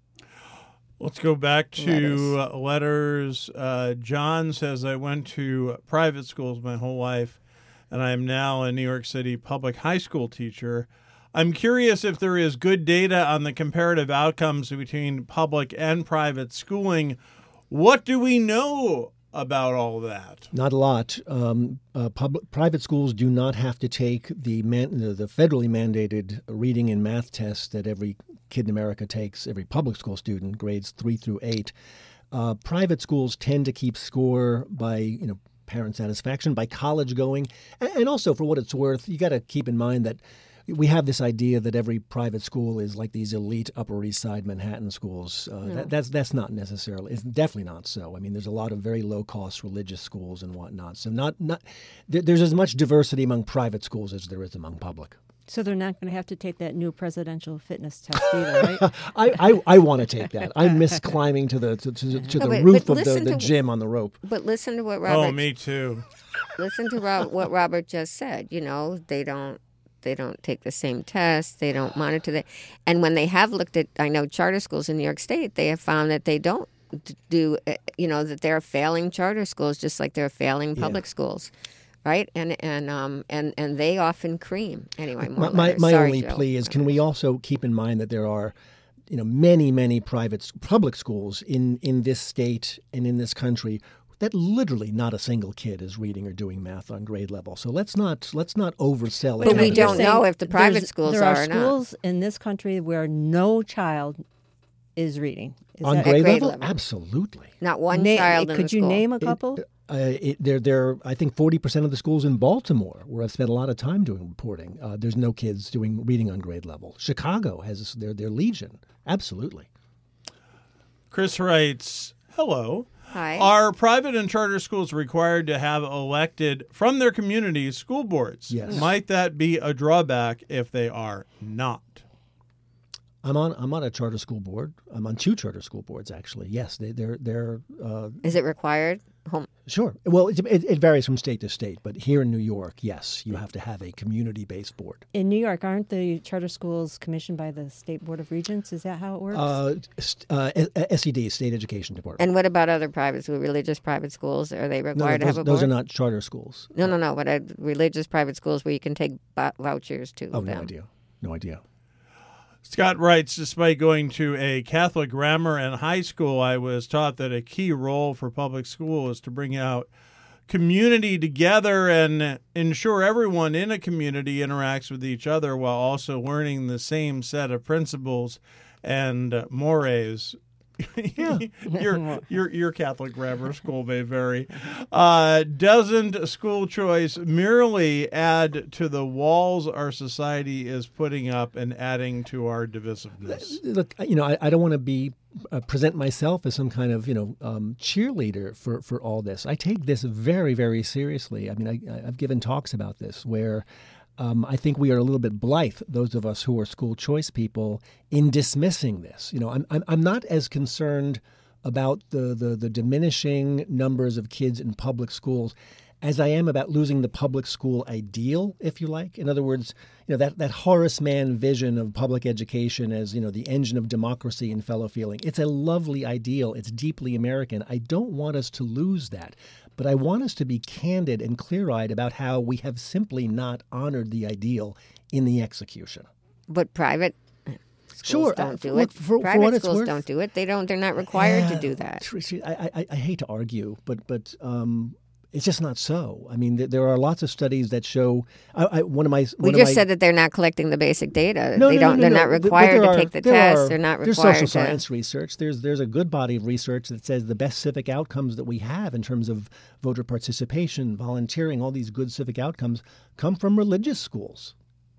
Speaker 1: Let's go back to letters. Uh, letters. Uh, John says, I went to private schools my whole life, and I am now a New York City public high school teacher. I'm curious if there is good data on the comparative outcomes between public and private schooling. What do we know about all that?
Speaker 4: Not a lot. Um, uh, public, private schools do not have to take the, man, the the federally mandated reading and math test that every kid in America takes, every public school student, grades three through eight. Uh, private schools tend to keep score by, you know, parent satisfaction, by college going, and, and also for what it's worth, you got to keep in mind that we have this idea that every private school is like these elite Upper East Side Manhattan schools. Uh,
Speaker 2: No.
Speaker 4: that, that's that's not necessarily. It's definitely not so. I mean, there's a lot of very low cost religious schools and whatnot. So not not there, there's as much diversity among private schools as there is among public.
Speaker 3: So they're not going to have to take that new presidential fitness test either, right?
Speaker 4: I, I, I want to take that. I miss climbing to the to, to, to
Speaker 2: No,
Speaker 4: the
Speaker 2: but-
Speaker 4: roof
Speaker 2: but
Speaker 4: of the,
Speaker 2: listen
Speaker 4: the
Speaker 2: to-
Speaker 4: gym on the rope.
Speaker 2: But listen to what Robert
Speaker 1: Oh, me too.
Speaker 2: listen to Rob, what Robert just said. You know, they don't they don't take the same tests. They don't monitor that. And when they have looked at, I know charter schools in New York State, they have found that they don't d- do. uh, You know, that they're failing charter schools just like they're failing public schools, right? And and um and and they often cream anyway. More
Speaker 4: My, my,
Speaker 2: letters.
Speaker 4: my
Speaker 2: Sorry,
Speaker 4: only
Speaker 2: Joe.
Speaker 4: plea is, can we also keep in mind that there are, you know, many, many private public schools in, in this state and in this country that literally not a single kid is reading or doing math on grade level. So let's not let's not oversell it.
Speaker 2: But we
Speaker 3: You're
Speaker 2: don't
Speaker 3: saying
Speaker 2: know if the private
Speaker 3: there's-
Speaker 2: schools
Speaker 3: there
Speaker 2: are
Speaker 3: are
Speaker 2: or not.
Speaker 3: schools in this country where no child is reading. Is
Speaker 4: on
Speaker 3: that-
Speaker 4: grade,
Speaker 2: grade
Speaker 4: level?
Speaker 2: level.
Speaker 4: Absolutely.
Speaker 2: Not one
Speaker 3: Na-
Speaker 2: child in
Speaker 3: Could
Speaker 2: the
Speaker 3: you
Speaker 2: school.
Speaker 3: name a couple?
Speaker 4: Uh, it, they're, they're, I think forty percent of the schools in Baltimore, where I've spent a lot of time doing reporting, uh, there's no kids doing reading on grade level. Chicago has their, their legion. Absolutely.
Speaker 1: Chris writes, hello.
Speaker 2: Hi.
Speaker 1: Are private and charter schools required to have elected from their communities school boards?
Speaker 4: Yes.
Speaker 1: Might that be a drawback if they are not?
Speaker 4: I'm on I'm on a charter school board. I'm on two charter school boards, actually. Yes, they, they're they're uh,
Speaker 2: Is it required? Home.
Speaker 4: sure. Well, it, it, it varies from state to state, but here in New York, yes, you have to have a community-based board.
Speaker 3: In New York, aren't the charter schools commissioned by the State Board of Regents? Is that how it works?
Speaker 4: Uh, st- uh, S E D, State Education Department.
Speaker 2: And what about other private schools, religious private schools? Are they
Speaker 4: no, no,
Speaker 2: required to
Speaker 4: those,
Speaker 2: have a
Speaker 4: those
Speaker 2: board?
Speaker 4: are not charter schools.
Speaker 2: No, no, no. But uh, religious private schools where you can take vou- vouchers to
Speaker 4: Oh,
Speaker 2: them.
Speaker 4: no idea. No idea.
Speaker 1: Scott writes, despite going to a Catholic grammar and high school, I was taught that a key role for public school is to bring out community together and ensure everyone in a community interacts with each other while also learning the same set of principles and uh, mores.
Speaker 4: Yeah.
Speaker 1: your, your your Catholic grammar school may vary. Uh, doesn't school choice merely add to the walls our society is putting up and adding to our divisiveness?
Speaker 4: Look, you know, I, I don't want to be uh, present myself as some kind of, you know, um, cheerleader for, for all this. I take this very, very seriously. I mean, I, I've given talks about this where um, I think we are a little bit blithe, those of us who are school choice people, in dismissing this. You know, I'm I'm, I'm not as concerned about the, the the diminishing numbers of kids in public schools as I am about losing the public school ideal, if you like. In other words, you know, that, that Horace Mann vision of public education as, you know, the engine of democracy and fellow feeling. It's a lovely ideal. It's deeply American. I don't want us to lose that. But I want us to be candid and clear-eyed about how we have simply not honored the ideal in the execution.
Speaker 2: But private schools
Speaker 4: Sure,
Speaker 2: don't
Speaker 4: uh,
Speaker 2: do
Speaker 4: look,
Speaker 2: it.
Speaker 4: for- for
Speaker 2: private
Speaker 4: what it's
Speaker 2: schools
Speaker 4: worth-
Speaker 2: don't do it. They don't. They're not required to
Speaker 4: Yeah,
Speaker 2: do that.
Speaker 4: Tracy, I, I, I hate to argue, but but um, it's just not so. I mean, there, there are lots of studies that show. I, I, one of my
Speaker 2: We
Speaker 4: one of
Speaker 2: just
Speaker 4: my,
Speaker 2: said that they're not collecting the basic data.
Speaker 4: No,
Speaker 2: they
Speaker 4: no,
Speaker 2: don't.
Speaker 4: no,
Speaker 2: they're
Speaker 4: no,
Speaker 2: not
Speaker 4: no. But
Speaker 2: required
Speaker 4: there
Speaker 2: to
Speaker 4: are-
Speaker 2: take the
Speaker 4: there
Speaker 2: test.
Speaker 4: are-
Speaker 2: They're not
Speaker 4: There's
Speaker 2: required
Speaker 4: social
Speaker 2: to.
Speaker 4: science research. There's there's a good body of research that says the best civic outcomes that we have in terms of voter participation, volunteering, all these good civic outcomes come from religious schools.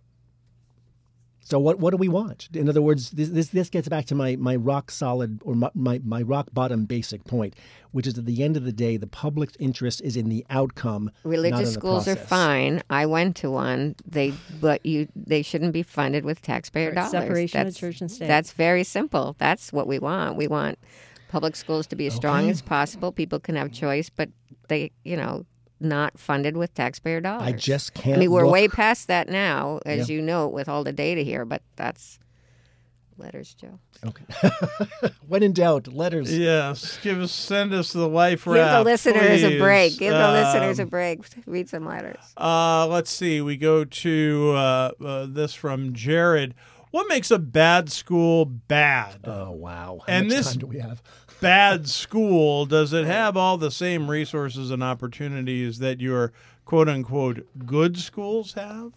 Speaker 4: So what what do we want? In other words, this this, this gets back to my, my rock solid or my, my, my rock bottom basic point, which is at the end of the day, the public interest is in the outcome. not in
Speaker 2: Religious
Speaker 4: the
Speaker 2: schools are
Speaker 4: process.
Speaker 2: fine. I went to one. They, but you, they shouldn't be funded with taxpayer
Speaker 3: Right,
Speaker 2: dollars.
Speaker 3: separation of
Speaker 2: That's-
Speaker 3: church and state.
Speaker 2: That's very simple. That's what we want. We want public schools to be as strong
Speaker 4: Okay.
Speaker 2: as possible. People can have choice, but they, you know, not funded with taxpayer dollars.
Speaker 4: I just can't.
Speaker 2: I mean, we're
Speaker 4: look-
Speaker 2: way past that now, as
Speaker 4: Yeah.
Speaker 2: you know, with all the data here. But that's letters, Joe.
Speaker 4: Okay. When in doubt, letters.
Speaker 1: Yes, give us send us the life
Speaker 2: Give
Speaker 1: raft.
Speaker 2: the listeners a
Speaker 1: please.
Speaker 2: break. Give the
Speaker 1: Um,
Speaker 2: listeners a break. Read some letters.
Speaker 1: Uh, let's see. We go to uh, uh, this from Jared. What makes a bad school bad?
Speaker 4: Oh wow! How
Speaker 1: And
Speaker 4: much
Speaker 1: this-
Speaker 4: time do we have?
Speaker 1: Bad school, does it have all the same resources and opportunities that your quote unquote good schools have?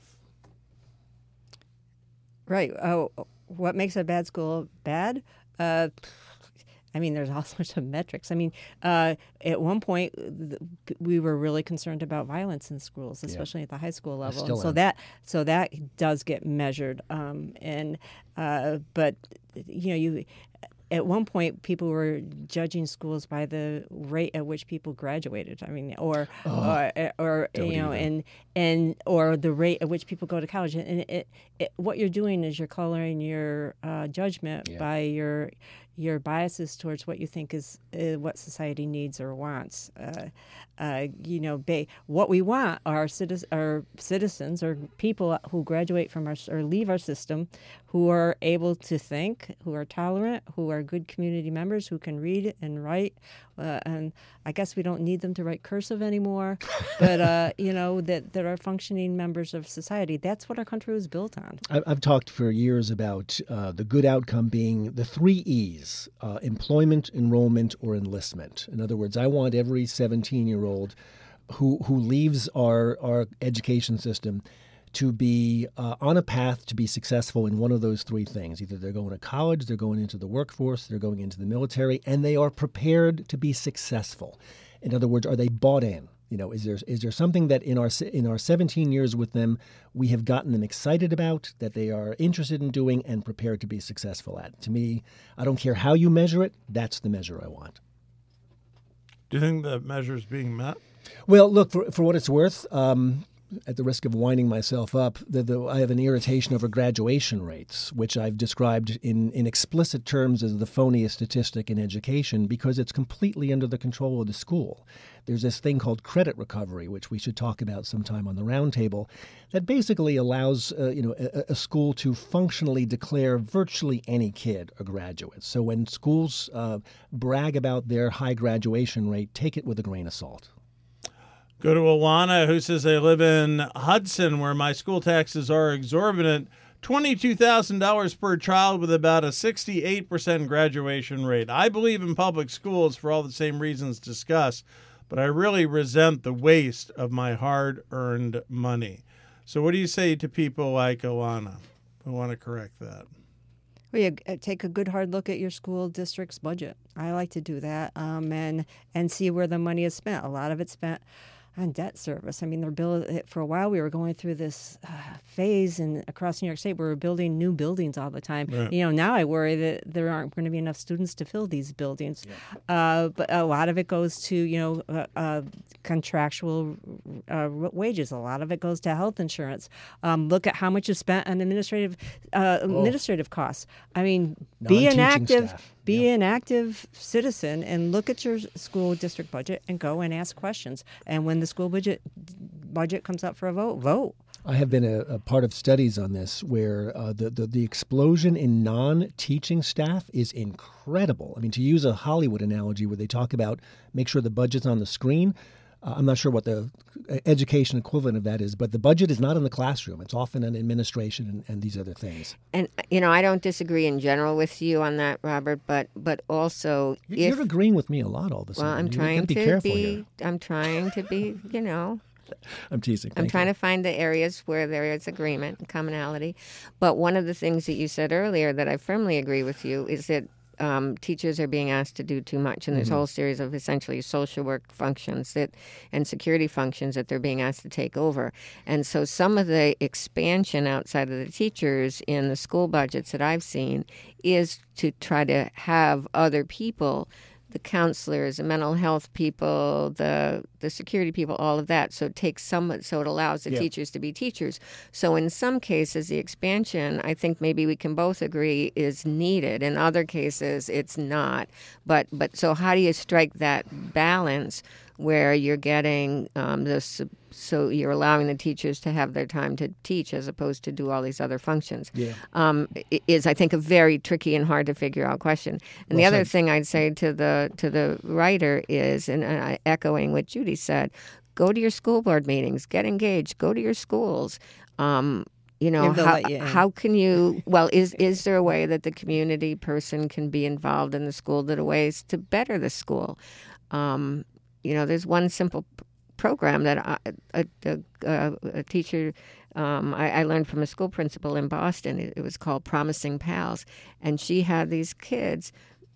Speaker 3: Right. Oh, what makes a bad school bad? Uh, I mean, there's all sorts of metrics. I mean, uh, at one point, th- we were really concerned about violence in schools, especially yeah. at the high school level. And so am. that so that does get measured. Um, and uh, but you know, you at one point people were judging schools by the rate at which people graduated. I mean, or oh, or, or you know, even. and and or the rate at which people go to college. And it, it, what you're doing is you're coloring your uh, judgment yeah. by your your biases towards what you think is uh, what society needs or wants. Uh, uh, you know, ba- what we want are, citi- are citizens or people who graduate from our or leave our system, who are able to think, who are tolerant, who are good community members, who can read and write. Uh, and I guess we don't need them to write cursive anymore, but uh, you know that that are functioning members of society. That's what our country was built on.
Speaker 4: I've talked for years about uh, the good outcome being the three E's: uh, employment, enrollment, or enlistment. In other words, I want every seventeen-year-old who who leaves our our education system to be uh, on a path to be successful in one of those three things. Either they're going to college, they're going into the workforce, they're going into the military, and they are prepared to be successful. In other words, are they bought in? You know, is there is there something that in our in our seventeen years with them we have gotten them excited about, that they are interested in doing and prepared to be successful at? To me, I don't care how you measure it, that's the measure I want.
Speaker 1: Do you think the measure is being met?
Speaker 4: Well, look, for, for what it's worth, um, at the risk of winding myself up, the, the, I have an irritation over graduation rates, which I've described in, in explicit terms as the phoniest statistic in education because it's completely under the control of the school. There's this thing called credit recovery, which we should talk about sometime on the roundtable, that basically allows uh, you know a, a school to functionally declare virtually any kid a graduate. So when schools uh, brag about their high graduation rate, take it with a grain of salt.
Speaker 1: Go to Alana, who says, I live in Hudson, where my school taxes are exorbitant, twenty-two thousand dollars per child with about a sixty-eight percent graduation rate. I believe in public schools for all the same reasons discussed, but I really resent the waste of my hard-earned money. So what do you say to people like Alana who want to correct that?
Speaker 3: Well, you take a good hard look at your school district's budget. I like to do that um, and and see where the money is spent. A lot of it's spent on debt service. I mean, they're build, for a while we were going through this uh, phase in across New York State where we were building new buildings all the time. Right. You know, now I worry that there aren't going to be enough students to fill these buildings. Yeah. Uh, but a lot of it goes to, you know, uh, uh, contractual uh, wages. A lot of it goes to health insurance. Um, look at how much is spent on administrative uh, oh. administrative costs. I mean, be an active. Staff. Be yeah. an active citizen and look at your school district budget and go and ask questions. And when the school budget budget comes up for a vote, vote.
Speaker 4: I have been a, a part of studies on this where uh, the, the, the explosion in non-teaching staff is incredible. I mean, to use a Hollywood analogy where they talk about make sure the budget's on the screen, uh, I'm not sure what the education equivalent of that is, but the budget is not in the classroom. It's often in administration and, and these other things.
Speaker 2: And, you know, I don't disagree in general with you on that, Robert, but but also
Speaker 4: You're
Speaker 2: if...
Speaker 4: You're agreeing with me a lot all the time.
Speaker 2: Well, I'm
Speaker 4: you
Speaker 2: trying
Speaker 4: be
Speaker 2: to
Speaker 4: careful
Speaker 2: be...
Speaker 4: here.
Speaker 2: I'm trying to be, you know...
Speaker 4: I'm teasing.
Speaker 2: I'm
Speaker 4: Thank
Speaker 2: trying
Speaker 4: you.
Speaker 2: to find the areas where there is agreement and commonality. But one of the things that you said earlier that I firmly agree with you is that Um, teachers are being asked to do too much, and there's mm-hmm. a whole series of essentially social work functions that and security functions that they're being asked to take over. And so some of the expansion outside of the teachers in the school budgets that I've seen is to try to have other people, the counselors, the mental health people, the the security people, all of that. So it takes some, so it allows the yeah. teachers to be teachers. So in some cases, the expansion, I think maybe we can both agree, is needed. In other cases, it's not. But but so how do you strike that balance where you're getting um, this? So you're allowing the teachers to have their time to teach as opposed to do all these other functions.
Speaker 4: Yeah.
Speaker 2: Um, is I think a very tricky and hard to figure out question. And well the other said. thing I'd say to the to the writer is, and uh, echoing what Judy said, go to your school board meetings, get engaged, go to your schools. Um, you know, how, you how can you? Well, is is there a way that the community person can be involved in the school? That are ways to better the school. Um, you know, there's one simple program that I, a, a, a teacher um, I, I learned from a school principal in Boston. It, it was called Promising Pals, and she had these kids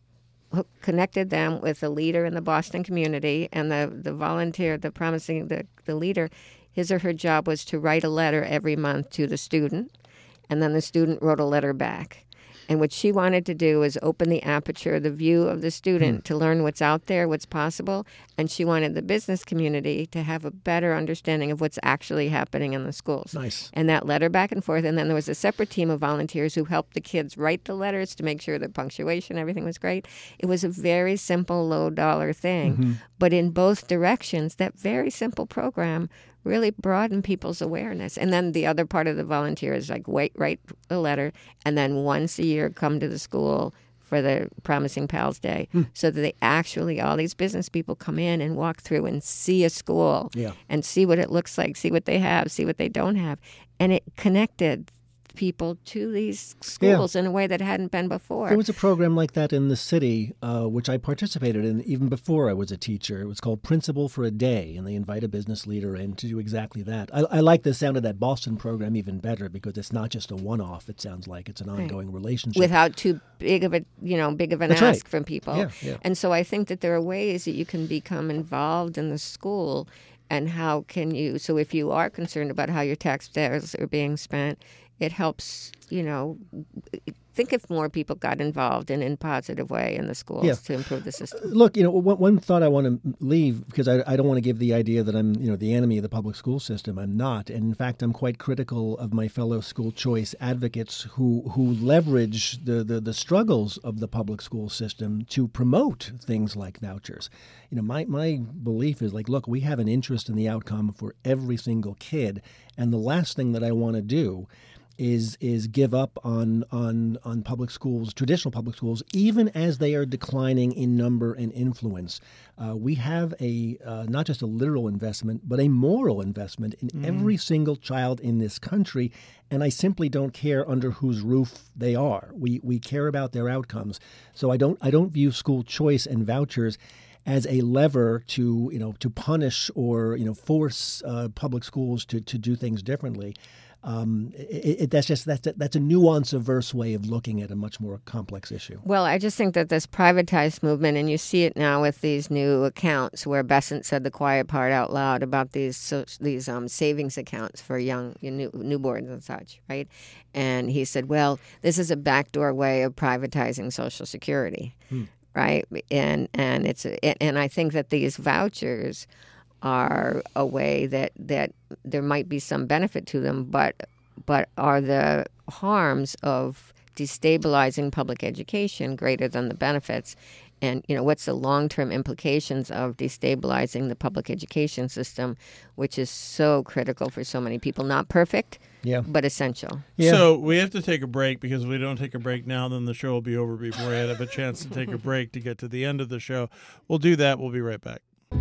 Speaker 2: hook, connected them with a leader in the Boston community, and the, the volunteer, the promising, the, the leader, his or her job was to write a letter every month to the student, and then the student wrote a letter back. And what she wanted to do was open the aperture, the view of the student, mm. to learn what's out there, what's possible. And she wanted the business community to have a better understanding of what's actually happening in the schools.
Speaker 4: Nice.
Speaker 2: And that letter back and forth. And then there was a separate team of volunteers who helped the kids write the letters to make sure the punctuation, everything was great. It was a very simple, low-dollar thing. Mm-hmm. But in both directions, that very simple program really broaden people's awareness. And then the other part of the volunteer is like wait, write a letter, and then once a year come to the school for the Promising Pals Day, mm. so that they actually, all these business people come in and walk through and see a school
Speaker 4: yeah.
Speaker 2: and see what it looks like, see what they have, see what they don't have. And it connected people to these schools yeah. in a way that hadn't been before.
Speaker 4: There was a program like that in the city, uh, which I participated in even before I was a teacher. It was called Principal for a Day, and they invite a business leader in to do exactly that. I, I like the sound of that Boston program even better because it's not just a one-off. It sounds like it's an ongoing right. relationship.
Speaker 2: Without too big of a, you know, big of an
Speaker 4: That's
Speaker 2: ask
Speaker 4: right.
Speaker 2: from people.
Speaker 4: Yeah, yeah.
Speaker 2: And so I think that there are ways that you can become involved in the school, and how can you, so if you are concerned about how your tax dollars are being spent, it helps, you know, think if more people got involved in in a positive way in the schools yeah. to improve the system.
Speaker 4: Look, you know, one, one thought I want to leave, because I, I don't want to give the idea that I'm, you know, the enemy of the public school system. I'm not. And in fact, I'm quite critical of my fellow school choice advocates who who leverage the, the, the struggles of the public school system to promote things like vouchers. You know, my, my belief is like, look, we have an interest in the outcome for every single kid. And the last thing that I want to do is is give up on on on public schools, traditional public schools, even as they are declining in number and influence. Uh, we have a uh, not just a literal investment, but a moral investment in mm. every single child in this country, and I simply don't care under whose roof they are. We we care about their outcomes. So I don't I don't view school choice and vouchers as a lever to you know to punish or you know force uh, public schools to to do things differently. Um, it, it, that's just that's a, that's a nuance-averse way of looking at a much more complex issue.
Speaker 2: Well, I just think that this privatized movement, and you see it now with these new accounts, where Bessent said the quiet part out loud about these so, these um, savings accounts for young new, newborns and such, right? And he said, well, this is a backdoor way of privatizing Social Security, hmm. right? And and it's and I think that these vouchers are a way that, that there might be some benefit to them, but but are the harms of destabilizing public education greater than the benefits? And, you know, what's the long-term implications of destabilizing the public education system, which is so critical for so many people? Not perfect,
Speaker 4: yeah.
Speaker 2: but essential.
Speaker 1: Yeah. So we have to take a break, because if we don't take a break now, then the show will be over before I have a chance to take a break to get to the end of the show. We'll do that. We'll be right back.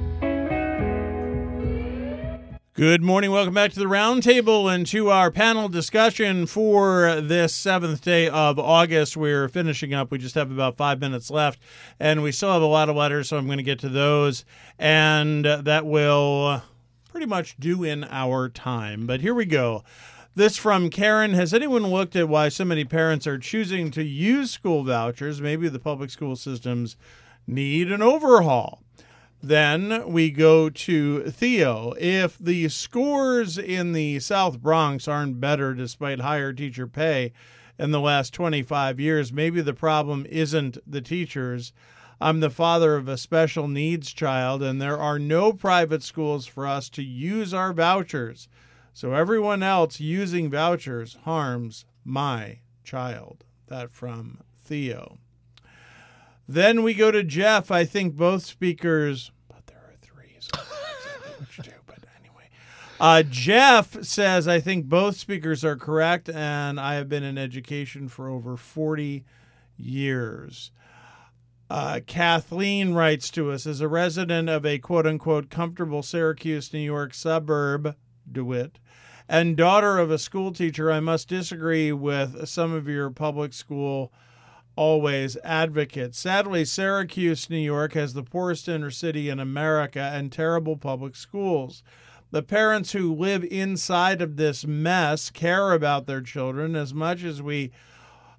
Speaker 1: Good morning. Welcome back to the Roundtable and to our panel discussion for this seventh day of August. We're finishing up. We just have about five minutes left, and we still have a lot of letters, so I'm going to get to those, and that will pretty much do in our time. But here we go. This from Karen. Has anyone looked at why so many parents are choosing to use school vouchers? Maybe the public school systems need an overhaul. Then we go to Theo. If the scores in the South Bronx aren't better despite higher teacher pay in the last twenty-five years, maybe the problem isn't the teachers. I'm the father of a special needs child, and there are no private schools for us to use our vouchers. So everyone else using vouchers harms my child. That from Theo. Then we go to Jeff. I think both speakers, but there are three, so what you do. But anyway, uh, Jeff says, I think both speakers are correct, and I have been in education for over forty years. Uh, Kathleen writes to us, as a resident of a quote-unquote comfortable Syracuse, New York suburb, DeWitt, and daughter of a school teacher, I must disagree with some of your public school always advocates. Sadly, Syracuse, New York has the poorest inner city in America and terrible public schools. The parents who live inside of this mess care about their children as much as we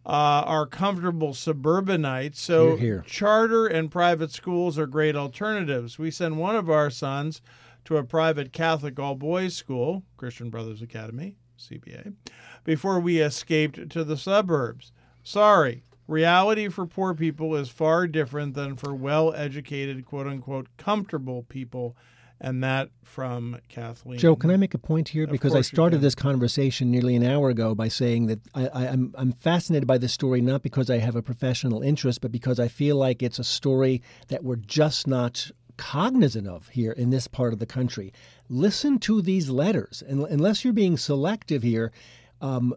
Speaker 1: uh, are comfortable suburbanites. So
Speaker 4: Hear, hear.
Speaker 1: charter and private schools are great alternatives. We send one of our sons to a private Catholic all-boys school, Christian Brothers Academy, C B A, before we escaped to the suburbs. Sorry, reality for poor people is far different than for well-educated, quote-unquote, comfortable people, and that from Kathleen.
Speaker 4: Joe, can I make a point here?
Speaker 1: Of
Speaker 4: Because I
Speaker 1: course you
Speaker 4: started
Speaker 1: can.
Speaker 4: this conversation nearly an hour ago by saying that I, I, I'm, I'm fascinated by this story, not because I have a professional interest, but because I feel like it's a story that we're just not cognizant of here in this part of the country. Listen to these letters. And unless you're being selective here, um,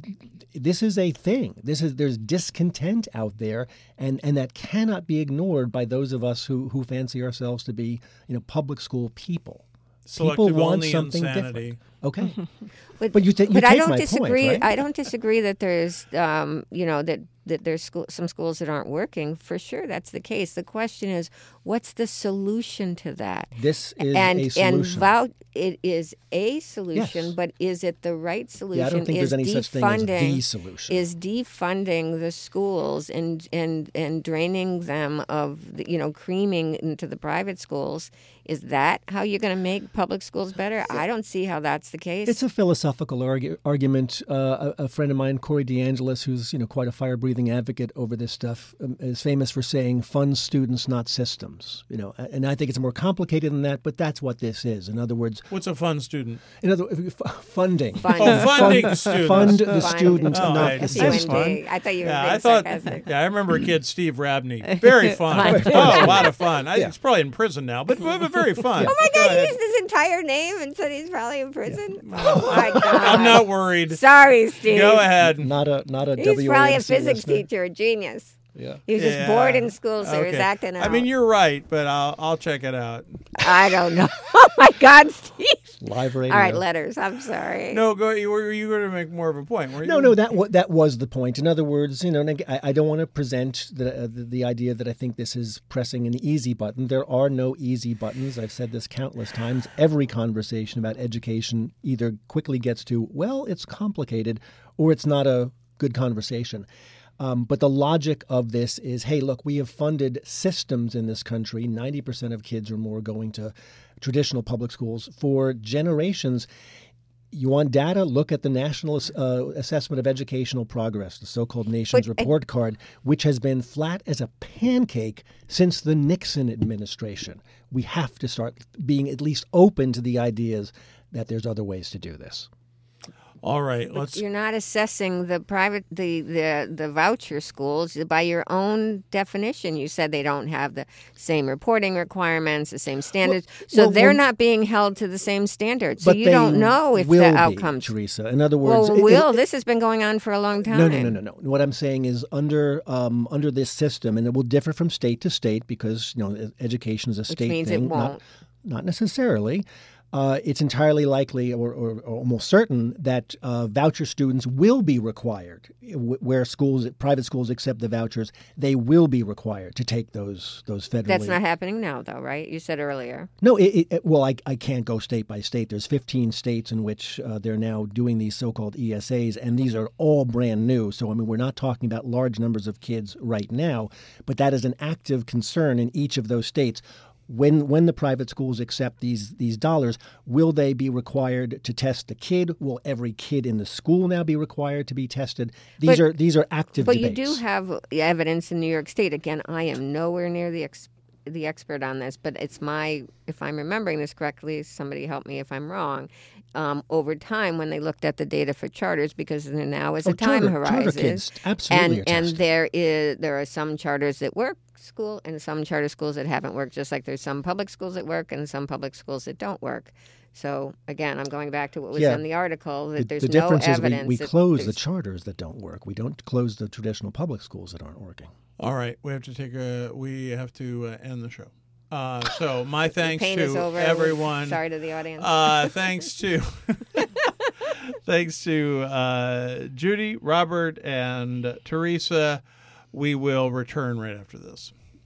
Speaker 4: this is a thing. This is there's discontent out there, and, and that cannot be ignored by those of us who, who fancy ourselves to be, you know, public school people.
Speaker 1: Selective
Speaker 4: People want
Speaker 1: only
Speaker 4: something
Speaker 1: insanity.
Speaker 4: different. Okay.
Speaker 2: But,
Speaker 4: But you ta- you
Speaker 2: but I
Speaker 4: take
Speaker 2: don't
Speaker 4: my
Speaker 2: disagree.
Speaker 4: point, right?
Speaker 2: I don't disagree that there's, um, you know, that that there's school, some schools that aren't working. For sure, that's the case. The question is, what's the solution to that?
Speaker 4: This is
Speaker 2: and
Speaker 4: a
Speaker 2: and
Speaker 4: solution.
Speaker 2: vou- it is a solution,
Speaker 4: Yes.
Speaker 2: but is it the right solution?
Speaker 4: Yeah, I don't think
Speaker 2: is
Speaker 4: there's any such thing as
Speaker 2: defunding-
Speaker 4: the solution.
Speaker 2: Is defunding the schools and and and draining them of the, you know, creaming into the private schools? Is that how you're going to make public schools better? I don't see how that's the case.
Speaker 4: It's a philosophical argu- argument. Uh, a, a friend of mine, Corey DeAngelis, who's you know quite a fire-breathing advocate over this stuff, um, is famous for saying "fund students, not systems." You know, and I think it's more complicated than that, but that's what this is. In other words,
Speaker 1: What's a fun student?
Speaker 4: in other f- funding.
Speaker 2: Fund.
Speaker 1: Oh, funding
Speaker 4: Fund-
Speaker 1: students.
Speaker 4: Fund the
Speaker 2: Fund.
Speaker 4: student,
Speaker 1: Oh,
Speaker 4: not
Speaker 1: I
Speaker 4: the
Speaker 1: see.
Speaker 2: U N D.
Speaker 4: system.
Speaker 2: I thought you were
Speaker 1: Yeah,
Speaker 2: being
Speaker 1: I thought.
Speaker 2: sarcastic.
Speaker 1: Yeah, I remember a kid, Steve Rabney. Very fun. Oh, a lot of fun. I,
Speaker 4: Yeah.
Speaker 1: He's probably in prison now, but, but very fun.
Speaker 2: Oh my
Speaker 1: Go
Speaker 2: God, he
Speaker 1: ahead.
Speaker 2: used his entire name and said he's probably in prison. Oh my God.
Speaker 1: I'm not worried.
Speaker 2: Sorry, Steve.
Speaker 1: Go ahead.
Speaker 4: Not a not a
Speaker 2: He's
Speaker 4: W A M C
Speaker 2: probably a physics
Speaker 4: listener.
Speaker 2: teacher, a genius.
Speaker 4: Yeah.
Speaker 2: He was just
Speaker 1: Yeah.
Speaker 2: bored in school, so he was
Speaker 1: Okay.
Speaker 2: acting out.
Speaker 1: I mean, you're right, but I'll I'll check it out.
Speaker 2: I don't know. Oh my God, Steve.
Speaker 4: Live radio.
Speaker 2: All right, letters. I'm sorry.
Speaker 1: No, go. You were you going to make more of a point? Were you?
Speaker 4: No, no, that wa- that was the point. In other words, you know, and I, I don't want to present the, uh, the the idea that I think this is pressing an easy button. There are no easy buttons. I've said this countless times. Every conversation about education either quickly gets to, well, it's complicated, or it's not a good conversation. Um, but the logic of this is, hey, look, we have funded systems in this country. ninety percent of kids or more going to traditional public schools for generations. You want data? Look at the National uh, Assessment of Educational Progress, the so-called Nation's
Speaker 2: But I-
Speaker 4: Report Card, which has been flat as a pancake since the Nixon administration. We have to start being at least open to the ideas that there's other ways to do this.
Speaker 1: All right, let's.
Speaker 2: You're not assessing the private, the, the, the voucher schools by your own definition. You said they don't have the same reporting requirements, the same standards. so
Speaker 4: well,
Speaker 2: they're
Speaker 4: well-
Speaker 2: not being held to the same standards. So
Speaker 4: But
Speaker 2: you
Speaker 4: they
Speaker 2: don't know if
Speaker 4: will
Speaker 2: the
Speaker 4: be,
Speaker 2: outcomes.
Speaker 4: Teresa. In other words,
Speaker 2: Well,
Speaker 4: it-
Speaker 2: will.
Speaker 4: it-
Speaker 2: This has been going on for a long time.
Speaker 4: No, no, no, no, no. What I'm saying is under um, under this system, and it will differ from state to state because you know education is a state
Speaker 2: means it
Speaker 4: thing. Not,
Speaker 2: won't.
Speaker 4: not necessarily. Uh, it's entirely likely, or, or, or almost certain, that uh, voucher students will be required. Where schools, private schools, accept the vouchers, they will be required to take those those federally.
Speaker 2: That's not happening now, though, right? You said earlier.
Speaker 4: No, it, it, well, I, I can't go state by state. There's fifteen states in which uh, they're now doing these so-called E S As, and these are all brand new. So, I mean, we're not talking about large numbers of kids right now, but that is an active concern in each of those states. When when the private schools accept these these dollars, will they be required to test the kid? Will every kid in the school now be required to be tested? These
Speaker 2: But-
Speaker 4: are these are active
Speaker 2: But
Speaker 4: debates.
Speaker 2: you do have evidence in New York State. Again, I am nowhere near the ex- the expert on this, but it's my, if I'm remembering this correctly, somebody help me if I'm wrong. Um, over time, when they looked at the data for charters, because there now is
Speaker 4: Oh,
Speaker 2: a time
Speaker 4: charter- charter
Speaker 2: horizon,
Speaker 4: kids absolutely
Speaker 2: and
Speaker 4: are
Speaker 2: and
Speaker 4: tested.
Speaker 2: there is there are some charters that work school and some charter schools that haven't worked. Just like there's some public schools that work and some public schools that don't work. So again, I'm going back to what was
Speaker 4: Yeah.
Speaker 2: in the article that
Speaker 4: The,
Speaker 2: there's
Speaker 4: the
Speaker 2: no
Speaker 4: difference is we,
Speaker 2: evidence.
Speaker 4: we
Speaker 2: that
Speaker 4: close the
Speaker 2: there's-
Speaker 4: charters that don't work. We don't close the traditional public schools that aren't working.
Speaker 1: All right, we have to take a. We have to uh, end the show. Uh, so my thanks
Speaker 2: pain is
Speaker 1: to
Speaker 2: over.
Speaker 1: everyone.
Speaker 2: Sorry to the audience.
Speaker 1: Uh, thanks to thanks to uh, Judy, Robert, and Teresa. We will return right after this.